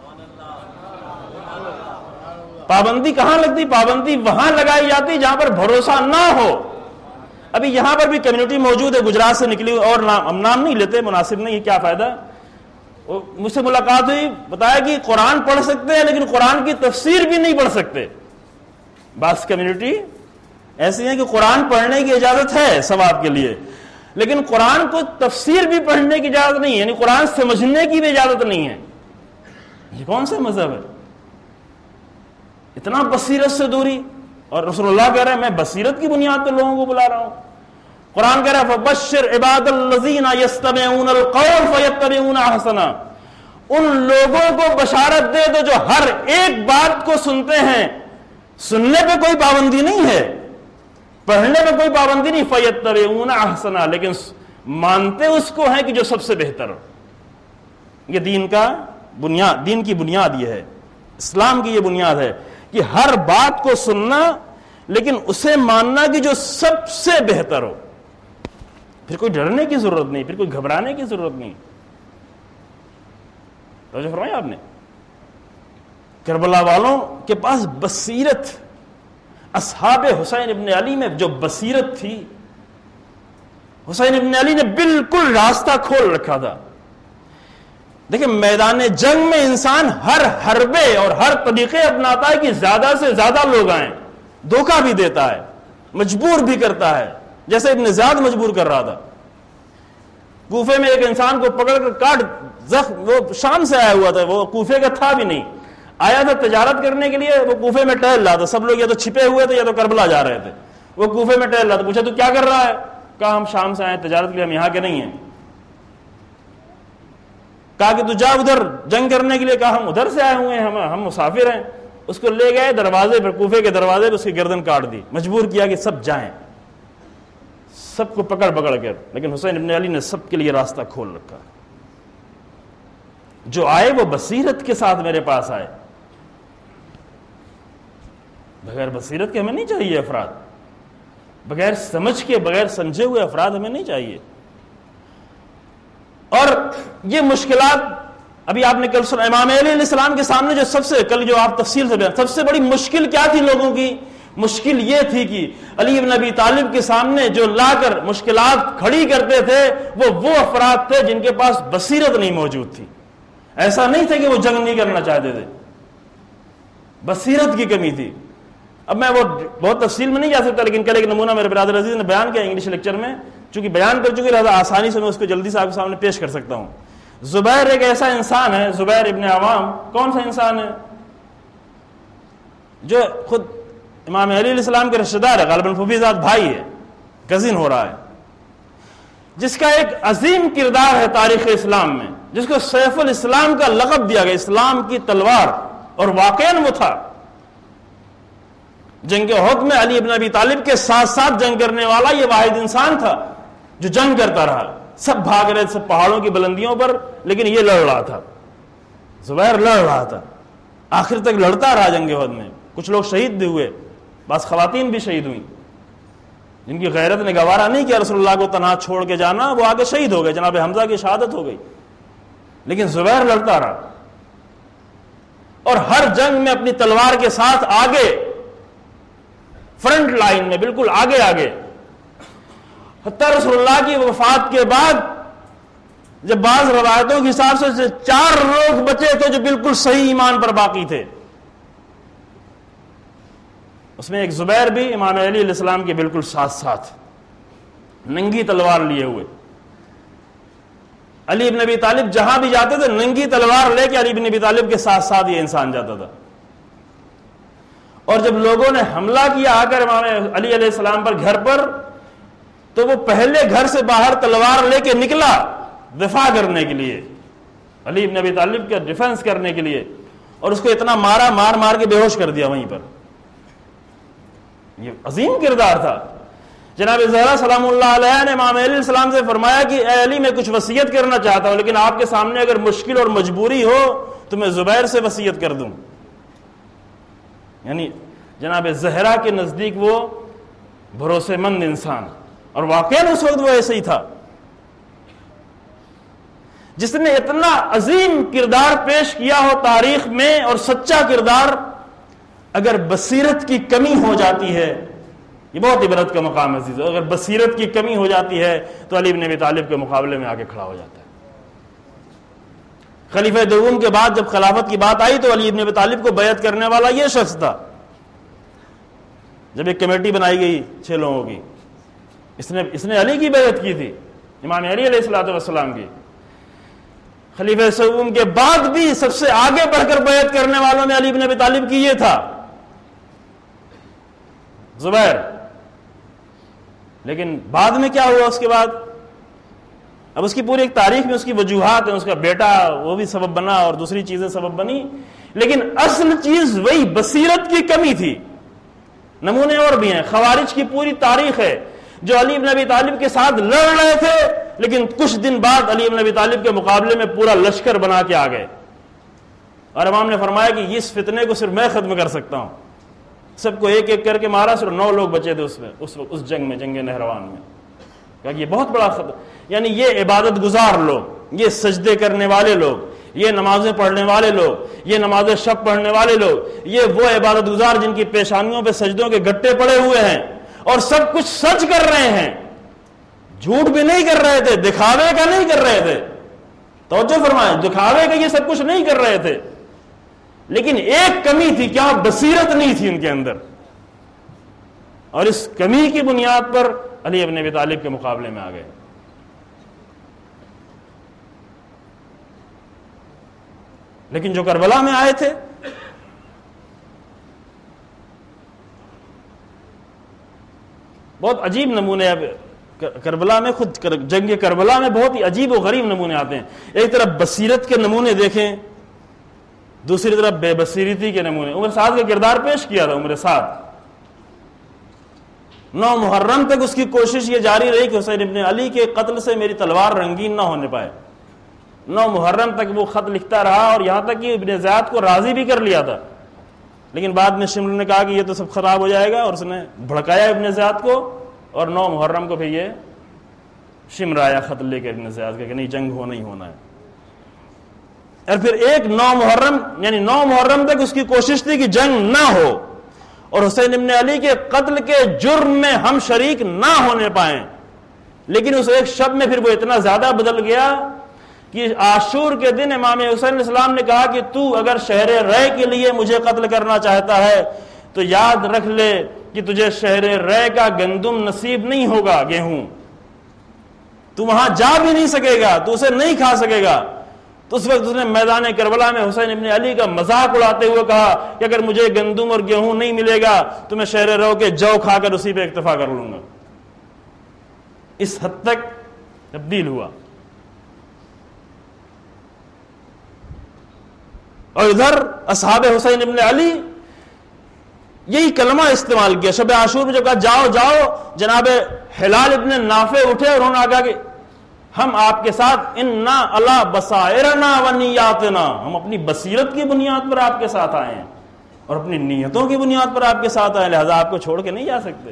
پابندی کہاں لگتی؟ پابندی وہاں لگائی جاتی جہاں پر بھروسہ نہ ہو. ابھی یہاں پر بھی کمیونٹی موجود ہے گجرات سے نکلی، اور نام ہم نام نہیں لیتے، مناسب نہیں، کیا فائدہ. مجھ سے ملاقات ہوئی، بتایا کہ قرآن پڑھ سکتے ہیں لیکن قرآن کی تفسیر بھی نہیں پڑھ سکتے. بعض کمیونٹی ایسی ہیں کہ قرآن پڑھنے کی اجازت ہے ثواب کے لیے، لیکن قرآن کو تفسیر بھی پڑھنے کی اجازت نہیں ہے، یعنی قرآن سمجھنے کی بھی اجازت نہیں ہے. یہ کون سا مذہب ہے؟ اتنا بصیرت سے دوری. اور رسول اللہ کہہ رہے ہیں میں بصیرت کی بنیاد پہ لوگوں کو بلا رہا ہوں. قرآن کہہ رہا ہے فبشر عباد الذین یستمعون القول فیتبعون احسنا. ان لوگوں کو بشارت دے دو جو ہر ایک بات کو سنتے ہیں، سننے پہ کوئی پابندی نہیں ہے، پڑھنے پہ کوئی پابندی نہیں، فیتبعون احسنا، لیکن مانتے اس کو ہیں کہ جو سب سے بہتر ہو. یہ دین کا بنیاد، دین کی بنیاد یہ ہے. اسلام کی یہ بنیاد ہے کہ ہر بات کو سننا لیکن اسے ماننا کہ جو سب سے بہتر ہو. پھر کوئی ڈرنے کی ضرورت نہیں, پھر کوئی گھبرانے کی ضرورت نہیں. توجہ فرمایا آپ نے, کربلا والوں کے پاس بصیرت, اصحاب حسین ابن علی میں جو بصیرت تھی, حسین ابن علی نے بالکل راستہ کھول رکھا تھا. دیکھیں میدان جنگ میں انسان ہر حربے اور ہر طریقے اپناتا ہے کہ زیادہ سے زیادہ لوگ آئیں, دھوکہ بھی دیتا ہے, مجبور بھی کرتا ہے, جیسے ابن زیاد مجبور کر رہا تھا. کوفے میں ایک انسان کو پکڑ کر کاٹ, زخم, وہ شام سے آیا ہوا تھا, وہ کوفے کا تھا بھی نہیں, آیا تھا تجارت کرنے کے لیے, وہ کوفے میں ٹہل رہا تھا. سب لوگ یا تو چھپے ہوئے تھے یا تو کربلا جا رہے تھے, وہ کوفے میں ٹہل رہا تھا. پوچھا تو کیا کر رہا ہے؟ کہا ہم شام سے آئے تجارت کے لیے, ہم یہاں کے نہیں ہیں. کہا کہ تو جا ادھر جنگ کرنے کے لیے. کہا ہم ادھر سے آئے ہوئے ہیں, ہم ہم مسافر ہیں. اس کو لے گئے دروازے پر, کوفے کے دروازے پر اس کی گردن کاٹ دی, مجبور کیا کہ سب جائیں, سب کو پکڑ پکڑ کر. لیکن حسین ابن علی نے سب کے لیے راستہ کھول رکھا. جو آئے وہ بصیرت کے ساتھ میرے پاس آئے, بغیر بصیرت کے ہمیں نہیں چاہیے افراد, بغیر سمجھ کے, بغیر سمجھے ہوئے افراد ہمیں نہیں چاہیے. اور یہ مشکلات ابھی آپ نے کل سنا, امام علی علیہ السلام کے سامنے جو سب سے, کل جو آپ تفصیل سے بیان, سب سے بڑی مشکل کیا تھی لوگوں کی؟ مشکل یہ تھی کہ علی بن ابی طالب کے سامنے جو لا کر مشکلات کھڑی کرتے تھے وہ وہ افراد تھے جن کے پاس بصیرت نہیں موجود تھی. ایسا نہیں تھا کہ وہ جنگ نہیں کرنا چاہتے تھے, بصیرت کی کمی تھی. اب میں وہ بہت تفصیل میں نہیں جا سکتا, لیکن کل ایک نمونہ میرے برادر عزیز نے بیان کیا انگلش لیکچر میں, چونکہ بیان کر چکے لہذا آسانی سے میں اس کو جلدی سے آپ کے سامنے پیش کر سکتا ہوں. زبیر ایک ایسا انسان ہے, زبیر ابن عوام, کون سا انسان ہے؟ جو خود امام علی علیہ السلام کے رشتہ دار ہے, غالباً پھوپھی زاد بھائی ہے, کزن ہو رہا ہے, جس کا ایک عظیم کردار ہے تاریخ اسلام میں, جس کو سیف الاسلام کا لقب دیا گیا, اسلام کی تلوار, اور واقعاً وہ تھا. جنگ احد میں علی ابن ابی طالب کے ساتھ ساتھ جنگ کرنے والا یہ واحد انسان تھا جو جنگ کرتا رہا. سب بھاگ رہے, سب پہاڑوں کی بلندیوں پر, لیکن یہ لڑ رہا تھا, زبیر لڑ رہا تھا, آخر تک لڑتا رہا جنگ احد میں. کچھ لوگ شہید بھی ہوئے, بعض خواتین بھی شہید ہوئیں, جن کی غیرت نے گوارا نہیں کیا رسول اللہ کو تنہا چھوڑ کے جانا, وہ آگے شہید ہو گئے, جناب حمزہ کی شہادت ہو گئی. لیکن زبیر لڑتا رہا, اور ہر جنگ میں اپنی تلوار کے ساتھ آگے, فرنٹ لائن میں, بالکل آگے آگے. حتیٰ رسول اللہ کی وفات کے بعد جب بعض روایتوں کے حساب سے چار لوگ بچے تھے جو بالکل صحیح ایمان پر باقی تھے, اس میں ایک زبیر بھی امام علی علیہ السلام کے بالکل ساتھ ساتھ, ننگی تلوار لیے ہوئے. علی ابن ابی طالب جہاں بھی جاتے تھے ننگی تلوار لے کے علی ابن ابی طالب کے ساتھ ساتھ یہ انسان جاتا تھا. اور جب لوگوں نے حملہ کیا آ کر امام علی علیہ السلام پر گھر پر, تو وہ پہلے گھر سے باہر تلوار لے کے نکلا دفاع کرنے کے لیے, علی ابن ابی طالب کا ڈیفنس کرنے کے لیے, اور اس کو اتنا مارا, مار مار کے بے ہوش کر دیا وہیں پر. یہ عظیم کردار تھا. جناب زہرا سلام اللہ علیہ نے امام علیہ السلام سے فرمایا کہ اے علی میں کچھ وصیت کرنا چاہتا ہوں, لیکن آپ کے سامنے اگر مشکل اور مجبوری ہو تو میں زبیر سے وصیت کر دوں. یعنی جناب زہرا کے نزدیک وہ بھروسے مند انسان, اور واقعاً اس وقت وہ ایسے ہی تھا, جس نے اتنا عظیم کردار پیش کیا ہو تاریخ میں. اور سچا کردار اگر بصیرت کی کمی ہو جاتی ہے, یہ بہت عبرت کا مقام عزیز, اگر بصیرت کی کمی ہو جاتی ہے تو علی بن ابی طالب کے مقابلے میں آگے کھڑا ہو جاتا ہے. خلیفہ دوم کے بعد جب خلافت کی بات آئی تو علی بن ابی طالب کو بیعت کرنے والا یہ شخص تھا. جب ایک کمیٹی بنائی گئی چھ لوگوں کی, اس نے اس نے علی کی بیعت کی تھی, امام علی علیہ الصلوۃ والسلام کی. خلیفہ سوم کے بعد بھی سب سے آگے بڑھ کر بیعت کرنے والوں میں علی بن ابی طالب کی یہ تھا, زبیر. لیکن بعد میں کیا ہوا اس کے بعد, اب اس کی پوری ایک تاریخ میں اس کی وجوہات ہیں. اس کا بیٹا وہ بھی سبب بنا اور دوسری چیزیں سبب بنی, لیکن اصل چیز وہی بصیرت کی کمی تھی. نمونے اور بھی ہیں, خوارج کی پوری تاریخ ہے جو علی بن ابی طالب کے ساتھ لڑ رہے تھے, لیکن کچھ دن بعد علی بن ابی طالب کے مقابلے میں پورا لشکر بنا کے آ گئے. اور امام نے فرمایا کہ اس فتنے کو صرف میں ختم کر سکتا ہوں. سب کو ایک ایک کر کے مارا, صرف نو لوگ بچے تھے اس میں اس اس جنگ میں, جنگ نہروان میں. کہا کہ یہ بہت بڑا خطر, یعنی یہ عبادت گزار لوگ, یہ سجدے کرنے والے لوگ, یہ نمازیں پڑھنے والے لوگ, یہ نماز شب پڑھنے والے لوگ, یہ وہ عبادت گزار جن کی پیشانیوں پہ سجدوں کے گٹے پڑے ہوئے ہیں اور سب کچھ سچ کر رہے ہیں, جھوٹ بھی نہیں کر رہے تھے, دکھاوے کا نہیں کر رہے تھے. توجہ فرمائیں, دکھاوے کا یہ سب کچھ نہیں کر رہے تھے, لیکن ایک کمی تھی, کیا بصیرت نہیں تھی ان کے اندر, اور اس کمی کی بنیاد پر علی ابن ابی طالب کے مقابلے میں آ گئے. لیکن جو کربلا میں آئے تھے بہت عجیب نمونے, اب کربلا میں خود جنگ کربلا میں بہت ہی عجیب و غریب نمونے آتے ہیں. ایک طرف بصیرت کے نمونے دیکھیں, دوسری طرف بے بصیرتی کے نمونے. عمر سعد کا کردار پیش کیا تھا عمر سعد. نو محرم تک اس کی کوشش یہ جاری رہی کہ حسین ابن علی کے قتل سے میری تلوار رنگین نہ ہونے پائے. نو محرم تک وہ خط لکھتا رہا, اور یہاں تک کہ ابن زیاد کو راضی بھی کر لیا تھا, لیکن بعد میں شمر نے کہا کہ یہ تو سب خراب ہو جائے گا, اور اس نے بھڑکایا ابن زیاد کو, اور نو محرم کو پھر یہ شمر آیا خط لے کے ابن زیاد کا کہ نہیں, جنگ ہونا ہی ہونا ہے. اور پھر ایک نو محرم یعنی نو محرم تک اس کی کوشش تھی کہ جنگ نہ ہو, اور حسین ابن علی کے قتل کے جرم میں ہم شریک نہ ہونے پائیں. لیکن اس ایک شب میں پھر وہ اتنا زیادہ بدل گیا کہ عاشور کے دن امام حسین علیہ السلام نے کہا کہ تو اگر شہر رے کے لیے مجھے قتل کرنا چاہتا ہے تو یاد رکھ لے کہ تجھے شہر رے کا گندم نصیب نہیں ہوگا, گیہوں, تو وہاں جا بھی نہیں سکے گا, تو اسے نہیں کھا سکے گا. تو اس وقت اس نے میدان کربلا میں حسین ابن علی کا مذاق اڑاتے ہوئے کہا کہ اگر مجھے گندم اور گیہوں نہیں ملے گا تو میں شہر رو کے جو کھا کر اسی پہ اکتفا کر لوں گا. اس حد تک تبدیل ہوا. اور ادھر اصحاب حسین ابن علی یہی کلمہ استعمال کیا شب عاشور میں, جو کہا جاؤ جاؤ, جناب ہلال ابن نافع اٹھے اور انہوں نے کہا کہ ہم آپ کے ساتھ انا علی بصائرنا و نیاتنا, ہم اپنی بصیرت کی بنیاد پر آپ کے ساتھ آئے ہیں اور اپنی نیتوں کی بنیاد پر آپ کے ساتھ آئے, لہذا آپ کو چھوڑ کے نہیں جا سکتے.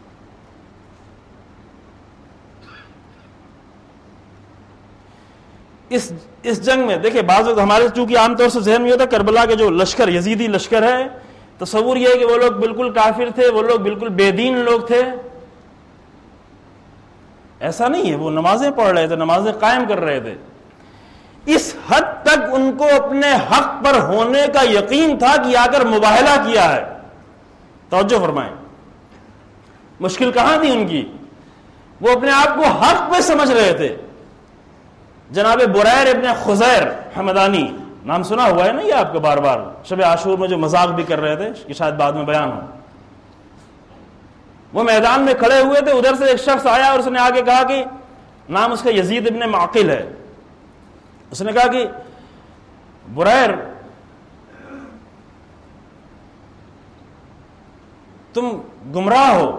اس اس جنگ میں دیکھیں, بعض وقت ہمارے چونکہ عام طور سے ذہن میں ہوتا ہے کربلا کے جو لشکر یزیدی لشکر ہے, تصور یہ ہے کہ وہ لوگ بالکل کافر تھے, وہ لوگ بالکل بے دین لوگ تھے. ایسا نہیں ہے, وہ نمازیں پڑھ رہے تھے, نمازیں قائم کر رہے تھے. اس حد تک ان کو اپنے حق پر ہونے کا یقین تھا کہ آ کر مباہلہ کیا ہے. توجہ فرمائیں, مشکل کہاں تھی ان کی, وہ اپنے آپ کو حق پہ سمجھ رہے تھے. جناب بریر ابن خزیر حمدانی, نام سنا ہوا ہے نا یہ آپ کو بار بار, شب عاشور میں جو مذاق بھی کر رہے تھے کہ شاید بعد میں بیان ہو. وہ میدان میں کھڑے ہوئے تھے, ادھر سے ایک شخص آیا اور اس نے آگے کہا کہ نام اس کا یزید ابن معقل ہے. اس نے کہا کہ بریر تم گمراہ ہو,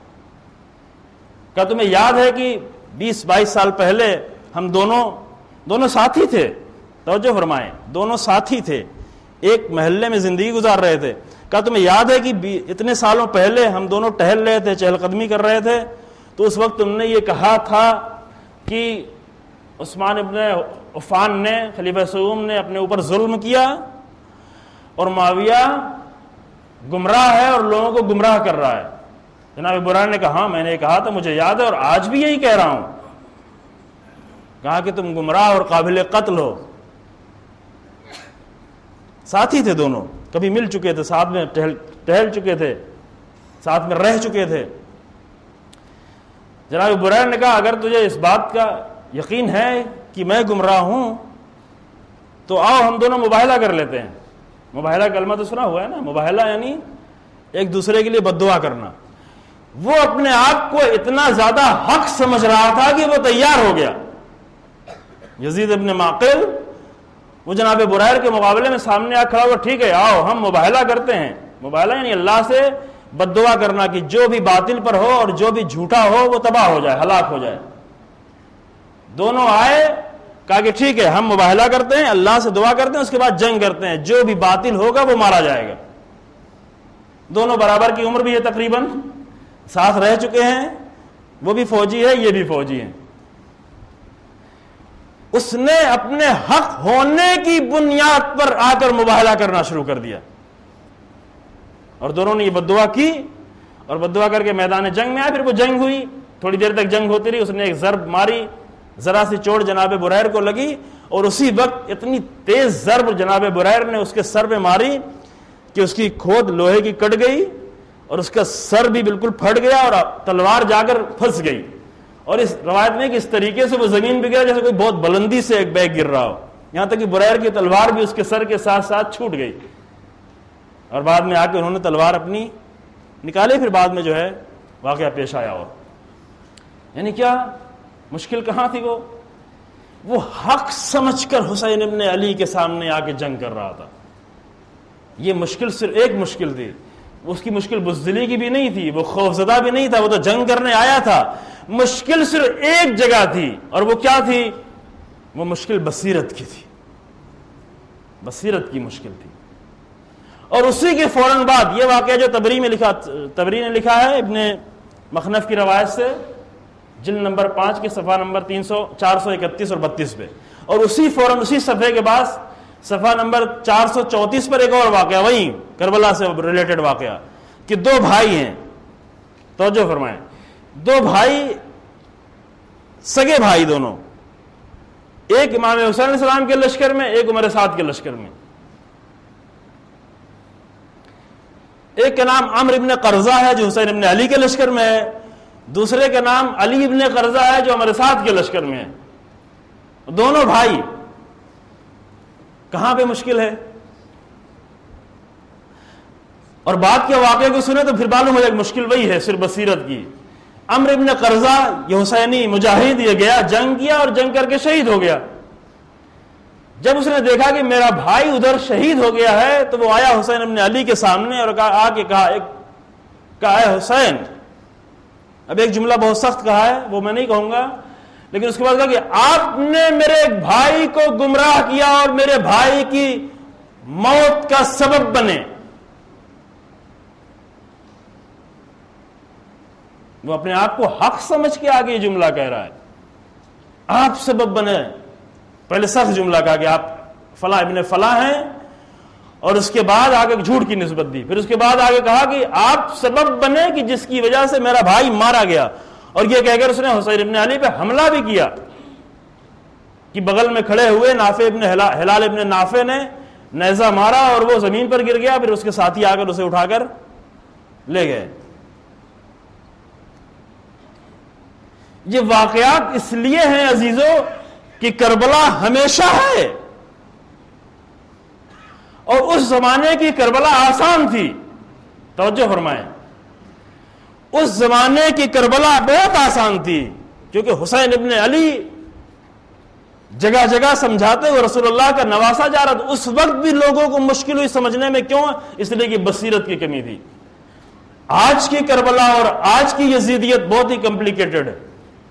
کیا تمہیں یاد ہے کہ بیس بائیس سال پہلے ہم دونوں دونوں ساتھی تھے. توجہ فرمائیں, دونوں ساتھی تھے, ایک محلے میں زندگی گزار رہے تھے. کیا تمہیں یاد ہے کہ اتنے سالوں پہلے ہم دونوں ٹہل رہے تھے, چہل قدمی کر رہے تھے, تو اس وقت تم نے یہ کہا تھا کہ عثمان ابن عفان نے, خلیفہ سوم نے اپنے اوپر ظلم کیا اور معاویہ گمراہ ہے اور لوگوں کو گمراہ کر رہا ہے. جناب بریر نے کہا ہاں میں نے کہا تھا, مجھے یاد ہے اور آج بھی یہی کہہ رہا ہوں. کہا کہ تم گمراہ اور قابل قتل ہو. ساتھی تھے دونوں, کبھی مل چکے تھے, ساتھ میں ٹہل ٹہل چکے تھے, ساتھ میں رہ چکے تھے. جناب بریر نے کہا اگر تجھے اس بات کا یقین ہے کہ میں گمراہ ہوں تو آؤ ہم دونوں مباہلہ کر لیتے ہیں. مباہلہ کلمہ تو سنا ہوا ہے نا, مباہلہ یعنی ایک دوسرے کے لیے بد دعا کرنا. وہ اپنے آپ کو اتنا زیادہ حق سمجھ رہا تھا کہ وہ تیار ہو گیا. یزید ابن معقل وہ جناب بریر کے مقابلے میں سامنے آ کھڑا ہوا, ٹھیک ہے آؤ ہم مباہلہ کرتے ہیں. مباہلہ یعنی اللہ سے بد دعا کرنا کہ جو بھی باطل پر ہو اور جو بھی جھوٹا ہو وہ تباہ ہو جائے, ہلاک ہو جائے. دونوں آئے, کہا کہ ٹھیک ہے ہم مباہلہ کرتے ہیں، اللہ سے دعا کرتے ہیں، اس کے بعد جنگ کرتے ہیں، جو بھی باطل ہوگا وہ مارا جائے گا۔ دونوں برابر کی عمر بھی ہے، تقریباً ساتھ رہ چکے ہیں، وہ بھی فوجی ہے یہ بھی فوجی ہے۔ اس نے اپنے حق ہونے کی بنیاد پر آ کر مباہلہ کرنا شروع کر دیا، اور دونوں نے یہ بددعا کی اور بددعا کر کے میدان جنگ میں آئے۔ پھر وہ جنگ ہوئی، تھوڑی دیر تک جنگ ہوتی رہی، اس نے ایک ضرب ماری، ذرا سی چوٹ جناب بریر کو لگی، اور اسی وقت اتنی تیز ضرب جناب بریر نے اس کے سر پہ ماری کہ اس کی کھود لوہے کی کٹ گئی اور اس کا سر بھی بالکل پھٹ گیا اور تلوار جا کر پھنس گئی۔ اور اس روایت میں کہ اس طریقے سے وہ زمین پہ گرا جیسے کوئی بہت بلندی سے ایک بیگ گر رہا ہو، یہاں تک کہ بریر کی تلوار بھی اس کے سر کے ساتھ ساتھ چھوٹ گئی، اور بعد میں آ کے انہوں نے تلوار اپنی نکالی۔ پھر بعد میں جو ہے واقعہ پیش آیا، اور یعنی کیا مشکل کہاں تھی؟ وہ وہ حق سمجھ کر حسین ابن علی کے سامنے آ کے جنگ کر رہا تھا۔ یہ مشکل صرف ایک مشکل تھی، اس کی مشکل بزدلی کی بھی نہیں تھی، وہ خوفزدہ بھی نہیں تھا، وہ تو جنگ کرنے آیا تھا۔ مشکل صرف ایک جگہ تھی، اور وہ کیا تھی؟ وہ مشکل بصیرت کی تھی، بصیرت کی مشکل تھی۔ اور اسی کے فوراً بعد یہ واقعہ جو تبری میں لکھا تبری نے لکھا ہے ابن مخنف کی روایت سے، جلد نمبر پانچ کے صفحہ نمبر تین سو چار سو اکتیس اور بتیس پہ، اور اسی فوراً اسی صفحے کے بعد صفحہ نمبر چار سو چونتیس پر ایک اور واقعہ، وہی کربلا سے ریلیٹڈ واقعہ، کہ دو بھائی ہیں، توجہ فرمائیں، دو بھائی سگے بھائی دونوں، ایک امام حسین علیہ السلام کے لشکر میں، ایک عمر سعد کے لشکر میں۔ ایک کا نام عمرو ابن قرظہ ہے جو حسین ابن علی کے لشکر میں ہے، دوسرے کا نام علی ابن قرظہ ہے جو عمر سعد کے لشکر میں ہے۔ دونوں بھائی، کہاں پہ مشکل ہے؟ اور بات کے واقعے کو سنے تو پھر معلوم ہو جائے مشکل وہی ہے، صرف بصیرت کی۔ عمرو ابن قرظہ یہ حسینی مجاہد، یہ گیا جنگ کیا اور جنگ کر کے شہید ہو گیا۔ جب اس نے دیکھا کہ میرا بھائی ادھر شہید ہو گیا ہے تو وہ آیا حسین ابن علی کے سامنے اور کہا، آ کے کہا ایک کہا اے حسین، اب ایک جملہ بہت سخت کہا ہے، وہ میں نہیں کہوں گا، لیکن اس کے بعد کہا کہ آپ نے میرے بھائی کو گمراہ کیا اور میرے بھائی کی موت کا سبب بنے۔ وہ اپنے آپ کو حق سمجھ کے آگے یہ جملہ کہہ رہا ہے، آپ سبب بنے۔ پہلے سخت جملہ کہا کہ آپ فلاں ابن فلاں ہیں، اور اس کے بعد آگے جھوٹ کی نسبت دی، پھر اس کے بعد آگے کہا کہ آپ سبب بنے کہ جس کی وجہ سے میرا بھائی مارا گیا، اور یہ کہہ کر اس نے حسین ابن علی پہ حملہ بھی کیا کہ بغل میں کھڑے ہوئے نافع ابن ہلال ابن نافع نے نیزہ مارا اور وہ زمین پر گر گیا، پھر اس کے ساتھی آ کر اسے اٹھا کر لے گئے۔ یہ واقعات اس لیے ہیں عزیزوں کہ کربلا ہمیشہ ہے، اور اس زمانے کی کربلا آسان تھی، توجہ فرمائیں، اس زمانے کی کربلا بہت آسان تھی، کیونکہ حسین ابن علی جگہ جگہ سمجھاتے ہوئے رسول اللہ کا نواسا جا رہا تھا۔ اس وقت بھی لوگوں کو مشکل ہوئی سمجھنے میں، کیوں؟ اس لیے کہ بصیرت کی کمی تھی۔ آج کی کربلا اور آج کی یزیدیت بہت ہی کمپلیکیٹڈ ہے،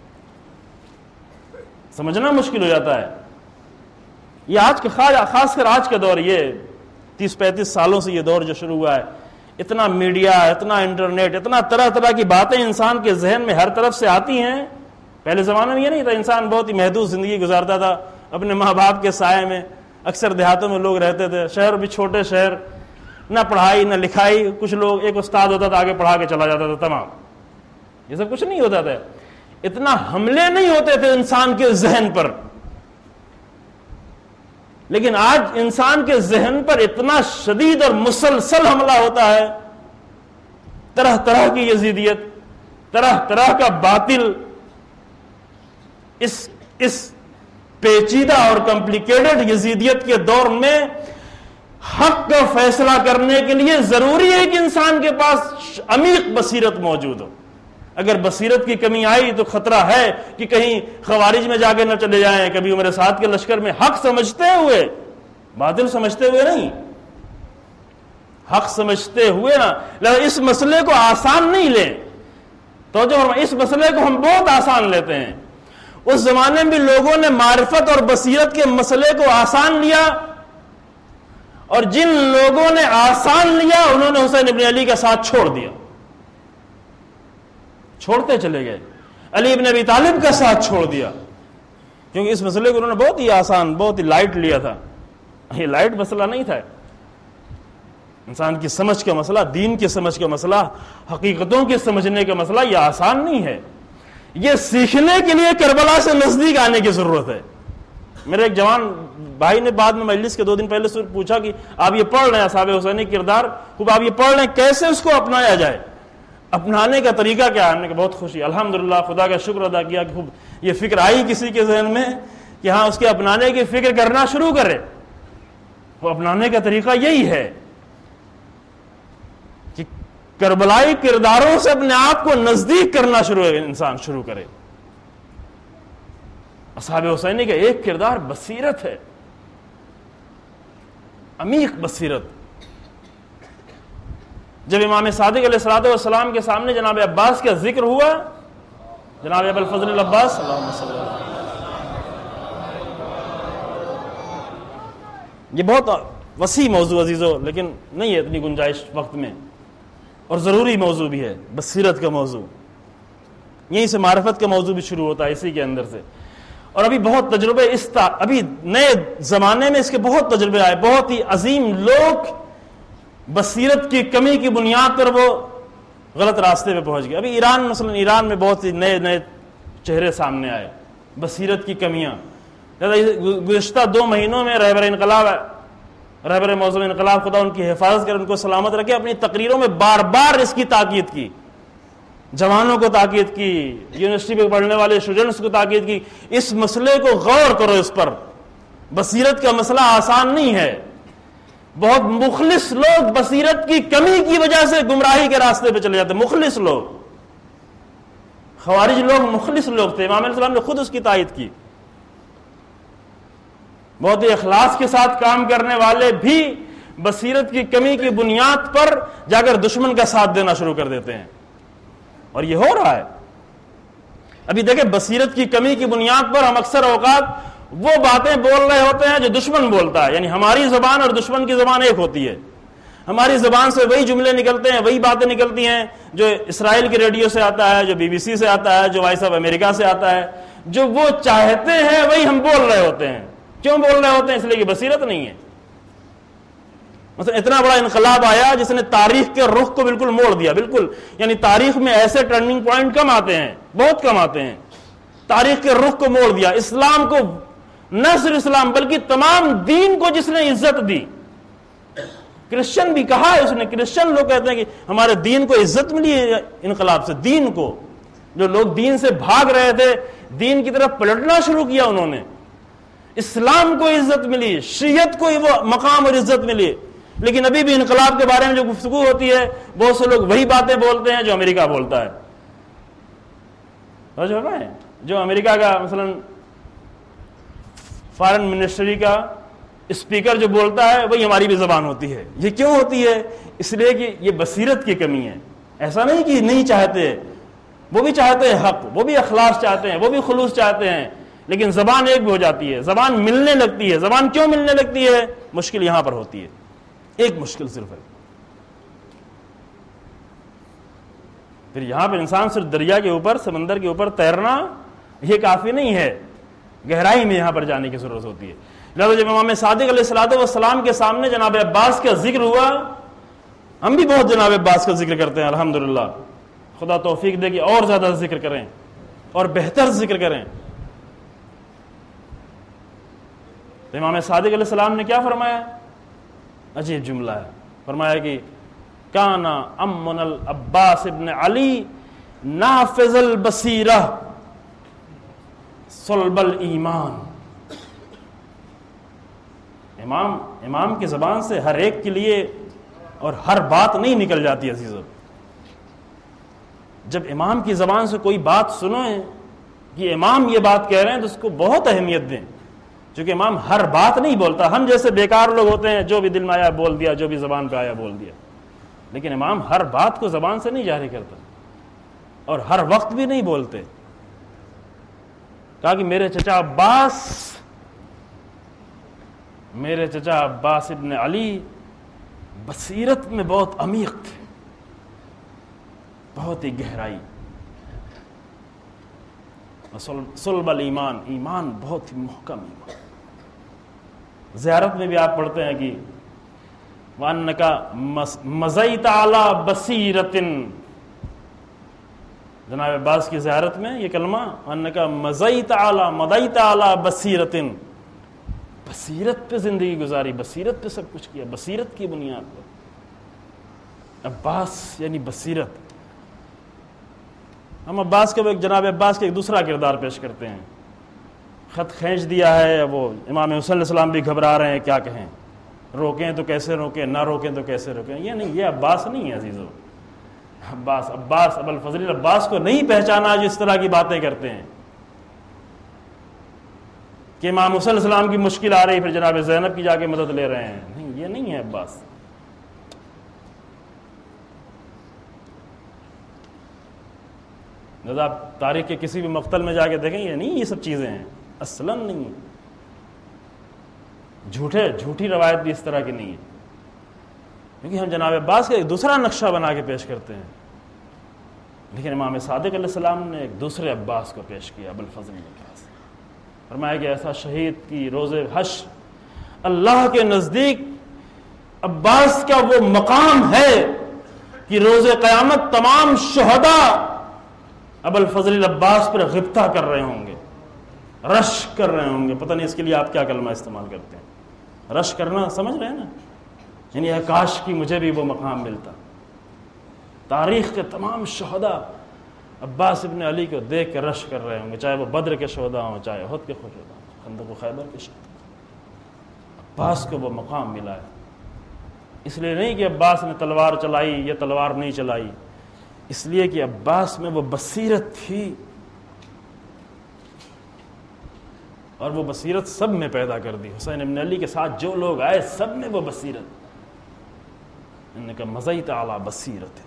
سمجھنا مشکل ہو جاتا ہے۔ یہ آج کے خاص کر آج کا دور، یہ تیس پینتیس سالوں سے یہ دور جو شروع ہوا ہے، اتنا میڈیا، اتنا انٹرنیٹ، اتنا طرح طرح کی باتیں انسان کے ذہن میں ہر طرف سے آتی ہیں۔ پہلے زمانے میں یہ نہیں تھا، انسان بہت ہی محدود زندگی گزارتا تھا اپنے ماں باپ کے سائے میں، اکثر دیہاتوں میں لوگ رہتے تھے، شہر بھی چھوٹے شہر، نہ پڑھائی نہ لکھائی، کچھ لوگ ایک استاد ہوتا تھا آگے پڑھا کے چلا جاتا تھا، تمام، یہ سب کچھ نہیں ہوتا تھا، اتنا حملے نہیں ہوتے تھے انسان کے ذہن پر۔ لیکن آج انسان کے ذہن پر اتنا شدید اور مسلسل حملہ ہوتا ہے، طرح طرح کی یزیدیت، طرح طرح کا باطل۔ اس اس پیچیدہ اور کمپلیکیٹڈ یزیدیت کے دور میں حق کا فیصلہ کرنے کے لیے ضروری ہے کہ انسان کے پاس عمیق بصیرت موجود ہو۔ اگر بصیرت کی کمی آئی تو خطرہ ہے کہ کہیں خوارج میں جا کے نہ چلے جائیں، کبھی عمر سعد کے لشکر میں، حق سمجھتے ہوئے، باطل سمجھتے ہوئے نہیں، حق سمجھتے ہوئے نا۔ لہذا اس مسئلے کو آسان نہیں لیں، تو جو اس مسئلے کو ہم بہت آسان لیتے ہیں، اس زمانے میں بھی لوگوں نے معرفت اور بصیرت کے مسئلے کو آسان لیا، اور جن لوگوں نے آسان لیا انہوں نے حسین ابن علی کا ساتھ چھوڑ دیا، چھوڑتے چلے گئے، علی ابن ابی طالب کا ساتھ چھوڑ دیا، کیونکہ اس مسئلے کو انہوں نے بہت ہی آسان، بہت ہی لائٹ لیا تھا۔ یہ لائٹ مسئلہ نہیں تھا، انسان کی سمجھ کا مسئلہ، دین کی سمجھ کا مسئلہ، حقیقتوں کے سمجھنے کا مسئلہ یہ آسان نہیں ہے۔ یہ سیکھنے کے لیے کربلا سے نزدیک آنے کی ضرورت ہے۔ میرے ایک جوان بھائی نے بعد میں مجلس کے دو دن پہلے سے پوچھا کہ آپ یہ پڑھ رہے ہیں اصحاب حسینی کردار خوب، آپ یہ پڑھ رہے ہیں، کیسے اس کو اپنایا جائے، اپنانے کا طریقہ کیا ہے؟ ہم نے بہت خوشی، الحمدللہ خدا کا شکر ادا کیا کہ خوب یہ فکر آئی کسی کے ذہن میں کہ ہاں اس کے اپنانے کی فکر کرنا شروع کرے۔ وہ اپنانے کا طریقہ یہی ہے کہ کربلائی کرداروں سے اپنے آپ کو نزدیک کرنا شروع انسان شروع کرے۔ اصحاب حسینی کا ایک کردار بصیرت ہے، عمیق بصیرت۔ جب امام صادق علیہ الصلوۃ والسلام کے سامنے جناب عباس کا ذکر ہوا، جناب ابو الفضل العباس، اللہم صلی اللہ علیہ وسلم، یہ بہت وسیع موضوع عزیزو، لیکن نہیں ہے اتنی گنجائش وقت میں، اور ضروری موضوع بھی ہے، بصیرت کا موضوع۔ یہیں سے معرفت کا موضوع بھی شروع ہوتا ہے، اسی کے اندر سے۔ اور ابھی بہت تجربے اس تا ابھی نئے زمانے میں اس کے بہت تجربے آئے، بہت ہی عظیم لوگ بصیرت کی کمی کی بنیاد پر وہ غلط راستے پہ پہنچ گئے۔ ابھی ایران، مثلا ایران میں بہت ہی نئے نئے چہرے سامنے آئے، بصیرت کی کمیاں۔ گزشتہ دو مہینوں میں رہبر انقلاب رہبر موضوع انقلاب، خدا ان کی حفاظت کرے، ان کو سلامت رکھے، اپنی تقریروں میں بار بار اس کی تاکید کی، جوانوں کو تاکید کی، یونیورسٹی میں پڑھنے والے اسٹوڈنٹس کو تاکید کی، اس مسئلے کو غور کرو، اس پر بصیرت کا مسئلہ آسان نہیں ہے۔ بہت مخلص لوگ بصیرت کی کمی کی وجہ سے گمراہی کے راستے پہ چلے جاتے، مخلص لوگ، خوارج لوگ مخلص لوگ تھے، امام علیہ السلام نے خود اس کی تائید کی۔ بہت ہی اخلاص کے ساتھ کام کرنے والے بھی بصیرت کی کمی کی بنیاد پر جا کر دشمن کا ساتھ دینا شروع کر دیتے ہیں، اور یہ ہو رہا ہے۔ ابھی دیکھیں، بصیرت کی کمی کی بنیاد پر ہم اکثر اوقات وہ باتیں بول رہے ہوتے ہیں جو دشمن بولتا ہے، یعنی ہماری زبان اور دشمن کی زبان ایک ہوتی ہے، ہماری زبان سے وہی جملے نکلتے ہیں، وہی باتیں نکلتی ہیں جو اسرائیل کی ریڈیو سے آتا ہے، جو بی بی سی سے آتا ہے، جو وائس آف امریکہ سے آتا ہے، جو وہ چاہتے ہیں وہی ہم بول رہے ہوتے ہیں۔ کیوں بول رہے ہوتے ہیں؟ اس لیے کہ بصیرت نہیں ہے۔ مثلا اتنا بڑا انقلاب آیا جس نے تاریخ کے رخ کو بالکل موڑ دیا، بالکل، یعنی تاریخ میں ایسے ٹرننگ پوائنٹ کم آتے ہیں، بہت کم آتے ہیں، تاریخ کے رخ کو موڑ دیا، اسلام کو، نہ صرف اسلام بلکہ تمام دین کو جس نے عزت دی۔ کرسچن بھی کہا ہے اس نے، کرسچن لوگ کہتے ہیں کہ ہمارے دین کو عزت ملی ہے انقلاب سے، دین کو، جو لوگ دین سے بھاگ رہے تھے، دین کی طرف پلٹنا شروع کیا انہوں نے، اسلام کو عزت ملی، شیعت کو وہ مقام اور عزت ملی۔ لیکن ابھی بھی انقلاب کے بارے میں جو گفتگو ہوتی ہے، بہت سے لوگ وہی باتیں بولتے ہیں جو امریکہ بولتا ہے، جو امریکہ کا مثلا فارن منسٹری کا اسپیکر جو بولتا ہے وہی ہماری بھی زبان ہوتی ہے۔ یہ کیوں ہوتی ہے؟ اس لیے کہ یہ بصیرت کی کمی ہے۔ ایسا نہیں کہ نہیں چاہتے، وہ بھی چاہتے ہیں حق، وہ بھی اخلاص چاہتے ہیں، وہ بھی خلوص چاہتے ہیں، لیکن زبان ایک بھی ہو جاتی ہے، زبان ملنے لگتی ہے۔ زبان کیوں ملنے لگتی ہے؟ مشکل یہاں پر ہوتی ہے، ایک مشکل صرف ہے۔ پھر یہاں پر انسان صرف دریا کے اوپر، سمندر کے اوپر تیرنا یہ کافی نہیں ہے، گہرائی میں یہاں پر جانے کی ضرورت ہوتی ہے۔ لہذا جب امام صادق علیہ الصلوۃ والسلام کے سامنے جناب عباس کا ذکر ہوا، ہم بھی بہت جناب عباس کا ذکر کرتے ہیں الحمدللہ، خدا توفیق دے کہ اور زیادہ ذکر کریں اور بہتر ذکر کریں۔ تو امام صادق علیہ السلام نے کیا فرمایا؟ عجیب جملہ ہے، فرمایا کہ کانا امن العباس ابن علی نافذ البصیرہ صلب الایمان۔ امام امام کی زبان سے ہر ایک کے لیے اور ہر بات نہیں نکل جاتی عزیزو۔ جب امام کی زبان سے کوئی بات سنیں کہ امام یہ بات کہہ رہے ہیں تو اس کو بہت اہمیت دیں، چونکہ امام ہر بات نہیں بولتا۔ ہم جیسے بیکار لوگ ہوتے ہیں، جو بھی دل میں آیا بول دیا، جو بھی زبان پہ آیا بول دیا، لیکن امام ہر بات کو زبان سے نہیں جاری کرتا اور ہر وقت بھی نہیں بولتے۔ کہا کہ میرے چچا عباس میرے چچا عباس ابن علی بصیرت میں بہت عمیق تھے، بہت ہی گہرائی، صلب الایمان، ایمان بہت ہی محکم ایمان۔ زیارت میں بھی آپ پڑھتے ہیں کہ وَأَنَّكَ مَزَيْتَ عَلَى بَصِيرَةٍ، جناب عباس کی زیارت میں یہ کلمہ وَأَنَّكَ مَزَيْتَ عَلَى مَضَيْتَ عَلَى بَصِيرَةٍ، بصیرت پہ زندگی گزاری، بصیرت پہ سب کچھ کیا، بصیرت کی بنیاد پر۔ عباس یعنی بصیرت۔ ہم عباس کے ایک جناب عباس کے ایک دوسرا کردار پیش کرتے ہیں، خط کھینچ دیا ہے، وہ امام حسین علیہ السلام بھی گھبرا رہے ہیں، کیا کہیں، روکیں تو کیسے روکیں، نہ روکیں تو کیسے روکیں۔ یہ نہیں، یہ عباس نہیں ہے عزیزو، عباس عباس ابو الفضل عباس کو نہیں پہچانا جو اس طرح کی باتیں کرتے ہیں کہ امام حسین علیہ السلام کی مشکل آ رہی پھر جناب زینب کی جا کے مدد لے رہے ہیں، نہیں، یہ نہیں ہے عباس۔ جب آپ تاریخ کے کسی بھی مقتل میں جا کے دیکھیں، یہ نہیں، یہ سب چیزیں ہیں، اصلاً نہیں، جھوٹے جھوٹی روایت بھی اس طرح کی نہیں ہے، کیونکہ ہم جناب عباس کا ایک دوسرا نقشہ بنا کے پیش کرتے ہیں، لیکن امام صادق علیہ السلام نے ایک دوسرے عباس کو پیش کیا، ابو الفضل عباس۔ فرمایا کہ ایسا شہید کی روز حشر اللہ کے نزدیک عباس کا وہ مقام ہے کہ روز قیامت تمام شہداء ابو الفضل عباس پر غبطہ کر رہے ہوں گے، رش کر رہے ہوں گے۔ پتہ نہیں اس کے لیے آپ کیا کلمہ استعمال کرتے ہیں، رش کرنا سمجھ رہے ہیں نا، یعنی کاش کی مجھے بھی وہ مقام ملتا۔ تاریخ کے تمام شہداء عباس ابن علی کو دیکھ کے رش کر رہے ہوں گے، چاہے وہ بدر کے شہداء ہوں، چاہے احد کے شہداء ہوں، خندق و خیبر کے شہداء۔ عباس کو وہ مقام ملا ہے، اس لیے نہیں کہ عباس نے تلوار چلائی یا تلوار نہیں چلائی، اس لیے کہ عباس میں وہ بصیرت تھی، اور وہ بصیرت سب میں پیدا کر دی۔ حسین ابن علی کے ساتھ جو لوگ آئے سب میں وہ بصیرت، انہوں نے مزیت اعلیٰ بصیرت ہے۔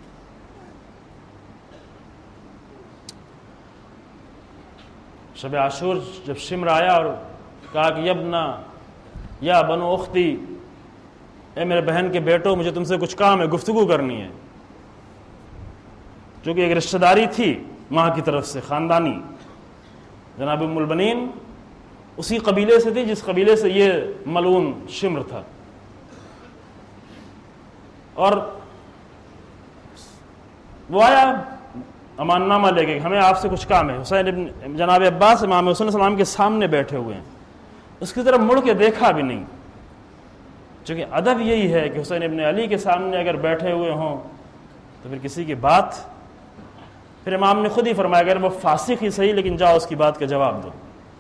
شب عاشور جب شمر آیا اور کہا کہ یبنا یا بنو اختی، اے میرے بہن کے بیٹو، مجھے تم سے کچھ کام ہے، گفتگو کرنی ہے، جو کہ ایک رشتہ داری تھی ماں کی طرف سے، خاندانی۔ جناب ام البنین اسی قبیلے سے تھی جس قبیلے سے یہ ملعون شمر تھا، اور وہ آیا امان نامہ لے کے، ہمیں آپ سے کچھ کام ہے۔ حسین ابن جناب عباس امام حسین علیہ السلام کے سامنے بیٹھے ہوئے ہیں، اس کی طرف مڑ کے دیکھا بھی نہیں، چونکہ ادب یہی ہے کہ حسین ابن علی کے سامنے اگر بیٹھے ہوئے ہوں تو پھر کسی کی بات، پھر امام نے خود ہی فرمایا اگر وہ فاسق ہی صحیح لیکن جاؤ اس کی بات کا جواب دو۔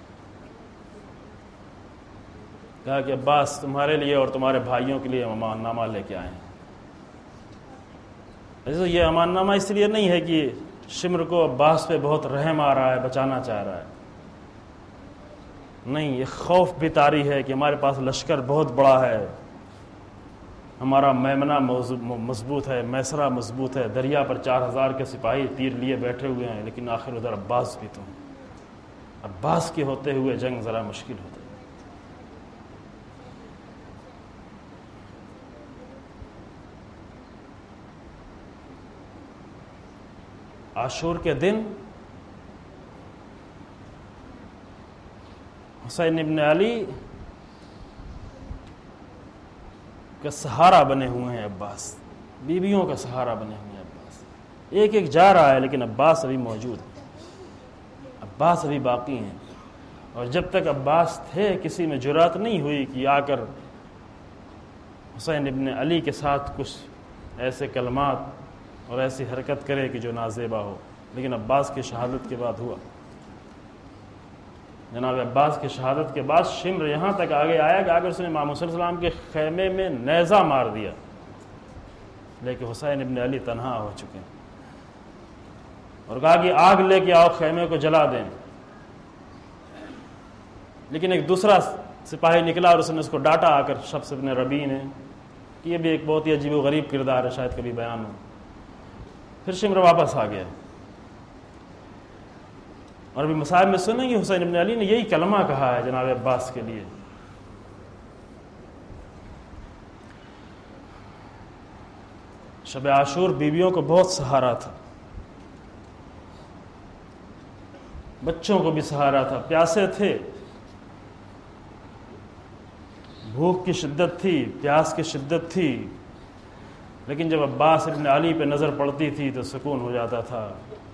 کہا کہ عباس تمہارے لیے اور تمہارے بھائیوں کے لیے امان نامہ لے کے آئے ہیں۔ ایسے یہ امان نامہ اس لیے نہیں ہے کہ شمر کو عباس پہ بہت رحم آ رہا ہے، بچانا چاہ رہا ہے، نہیں، یہ خوف بھی طاری ہے کہ ہمارے پاس لشکر بہت بڑا ہے، ہمارا میمنہ مضبوط ہے، میسرہ مضبوط ہے، دریا پر چار ہزار کے سپاہی تیر لیے بیٹھے ہوئے ہیں، لیکن آخر ادھر عباس بھی تو ہیں، عباس کے ہوتے ہوئے جنگ ذرا مشکل ہوتا ہے۔ عاشور کے دن حسین ابن علی کا سہارا بنے ہوئے ہیں عباس، بیویوں کا سہارا بنے ہوئے ہیں عباس، ایک ایک جا رہا ہے لیکن عباس ابھی موجود ہے، عباس ابھی باقی ہیں، اور جب تک عباس تھے کسی میں جرات نہیں ہوئی کہ آ کر حسین ابن علی کے ساتھ کچھ ایسے کلمات اور ایسی حرکت کرے کہ جو نازیبا ہو، لیکن عباس کی شہادت کے بعد ہوا۔ جناب عباس کی شہادت کے بعد شمر یہاں تک آگے آیا کہ آگر اس نے امام حسین علیہ السلام کے خیمے میں نیزہ مار دیا، لیکن حسین ابن علی تنہا ہو چکے ہیں، اور کہا کہ آگ لے کے آؤ خیمے کو جلا دیں، لیکن ایک دوسرا سپاہی نکلا اور اس نے اس کو ڈانٹا آ کر، شخص ابن ربیع نے، کہ یہ بھی ایک بہت ہی عجیب و غریب کردار ہے، شاید کبھی بیان ہو۔ پھر شمر واپس آ گیا۔ اور ابھی مصائب میں سنیں کہ حسین ابن علی نے یہی کلمہ کہا ہے جناب عباس کے لیے. شب عاشور بیویوں کو بہت سہارا تھا، بچوں کو بھی سہارا تھا، پیاسے تھے، بھوک کی شدت تھی، پیاس کی شدت تھی، لیکن جب عباس ابن علی پہ نظر پڑتی تھی تو سکون ہو جاتا تھا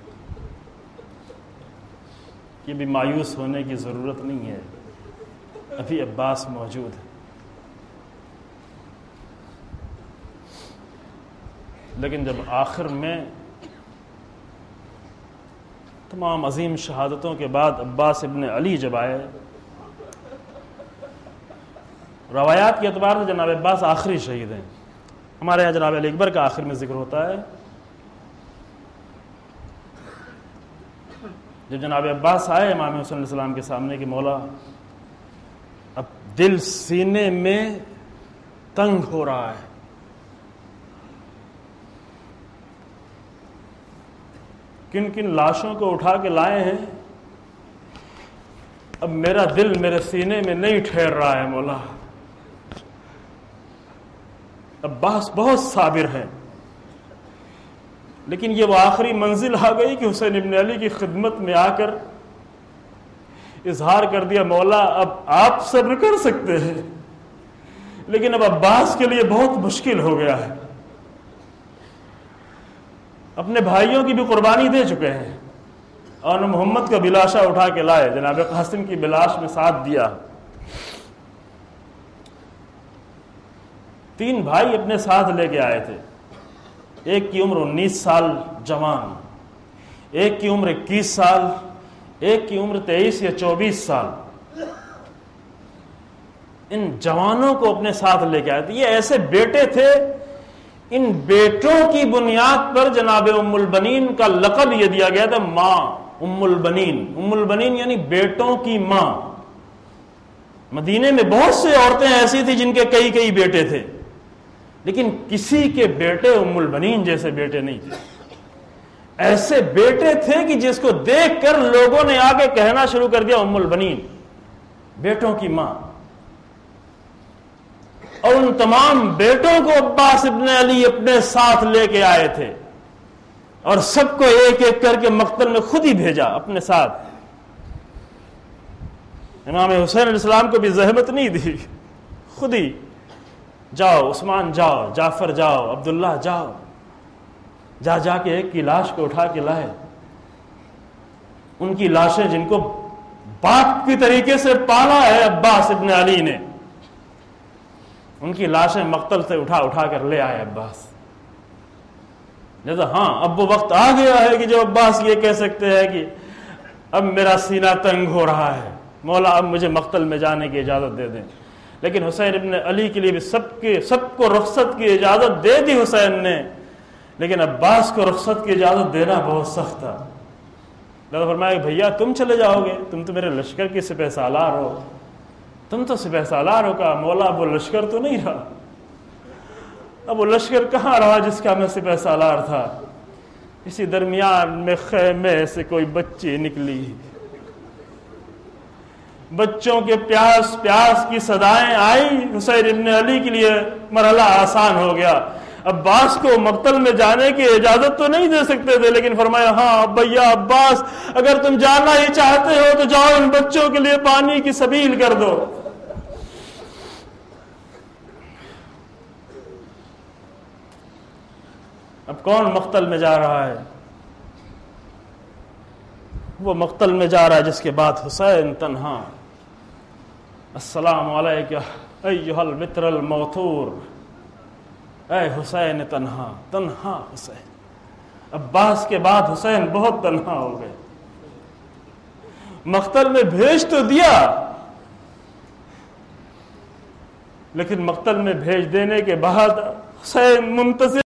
کہ بھی مایوس ہونے کی ضرورت نہیں ہے، ابھی عباس موجود ہے. لیکن جب آخر میں تمام عظیم شہادتوں کے بعد عباس ابن علی جب آئے، روایات کے اعتبار سے جناب عباس آخری شہید ہیں. ہمارے یہاں جناب علی اکبر کا آخر میں ذکر ہوتا ہے. جب جناب عباس آئے امام حسین علیہ السلام کے سامنے کہ مولا اب دل سینے میں تنگ ہو رہا ہے، کن کن لاشوں کو اٹھا کے لائے ہیں، اب میرا دل میرے سینے میں نہیں ٹھہر رہا ہے مولا. عباس بہت صابر ہے، لیکن یہ وہ آخری منزل آ گئی کہ حسین ابن علی کی خدمت میں آ کر اظہار کر دیا مولا اب آپ صبر کر سکتے ہیں، لیکن اب عباس کے لیے بہت مشکل ہو گیا ہے. اپنے بھائیوں کی بھی قربانی دے چکے ہیں اور محمد کا بلاشا اٹھا کے لائے، جناب قاسم کی بلاش میں ساتھ دیا. تین بھائی اپنے ساتھ لے کے آئے تھے، ایک کی عمر انیس سال جوان، ایک کی عمر اکیس سال، ایک کی عمر تیئیس یا چوبیس سال. ان جوانوں کو اپنے ساتھ لے کے آئے تھے. یہ ایسے بیٹے تھے، ان بیٹوں کی بنیاد پر جناب ام البنین کا لقب یہ دیا گیا تھا ماں ام البنین. ام البنین یعنی بیٹوں کی ماں. مدینے میں بہت سے عورتیں ایسی تھیں جن کے کئی کئی بیٹے تھے، لیکن کسی کے بیٹے ام البنین جیسے بیٹے نہیں تھے. ایسے بیٹے تھے کہ جس کو دیکھ کر لوگوں نے آگے کہنا شروع کر دیا ام البنین، بیٹوں کی ماں. اور ان تمام بیٹوں کو عباس ابن علی اپنے ساتھ لے کے آئے تھے اور سب کو ایک ایک کر کے مقتل میں خود ہی بھیجا اپنے ساتھ. امام حسین علیہ السلام کو بھی زحمت نہیں دی، خود ہی جاؤ عثمان جاؤ، جعفر جاؤ، عبداللہ جاؤ، جا جا کے ایک کی لاش کو اٹھا کے لائے. ان کی لاشیں جن کو باپ کی طریقے سے پالا ہے عباس ابن علی نے، ان کی لاشیں مقتل سے اٹھا اٹھا کر لے آئے عباس. جیسا ہاں اب وہ وقت آ گیا ہے کہ جو عباس یہ کہہ سکتے ہیں کہ اب میرا سینہ تنگ ہو رہا ہے مولا، اب مجھے مقتل میں جانے کی اجازت دے دیں. لیکن حسین ابن علی کے لیے بھی سب کے سب کو رخصت کی اجازت دے دی حسین نے، لیکن عباس کو رخصت کی اجازت دینا بہت سخت تھا. اللہ فرمایا کہ بھیا تم چلے جاؤ گے، تم تو میرے لشکر کے سپہ سالار ہو، تم تو سپہ سالار ہو. کہا مولا اب وہ لشکر تو نہیں رہا، اب وہ لشکر کہاں رہا جس کا میں سپہ سالار تھا. اسی درمیان میں خیمے سے کوئی بچی نکلی، بچوں کے پیاس پیاس کی صدائیں آئی. حسین ابن علی کے لیے مرحلہ آسان ہو گیا. عباس کو مقتل میں جانے کی اجازت تو نہیں دے سکتے تھے، لیکن فرمایا ہاں بھیا عباس اگر تم جانا ہی چاہتے ہو تو جاؤ، ان بچوں کے لیے پانی کی سبیل کر دو. اب کون مقتل میں جا رہا ہے؟ وہ مقتل میں جا رہا ہے جس کے بعد حسین تنہا. السلام علیکہ ایہا البتر الموتور، اے حسین تنہا تنہا حسین. عباس کے بعد حسین بہت تنہا ہو گئے. مقتل میں بھیج تو دیا، لیکن مقتل میں بھیج دینے کے بعد حسین منتظر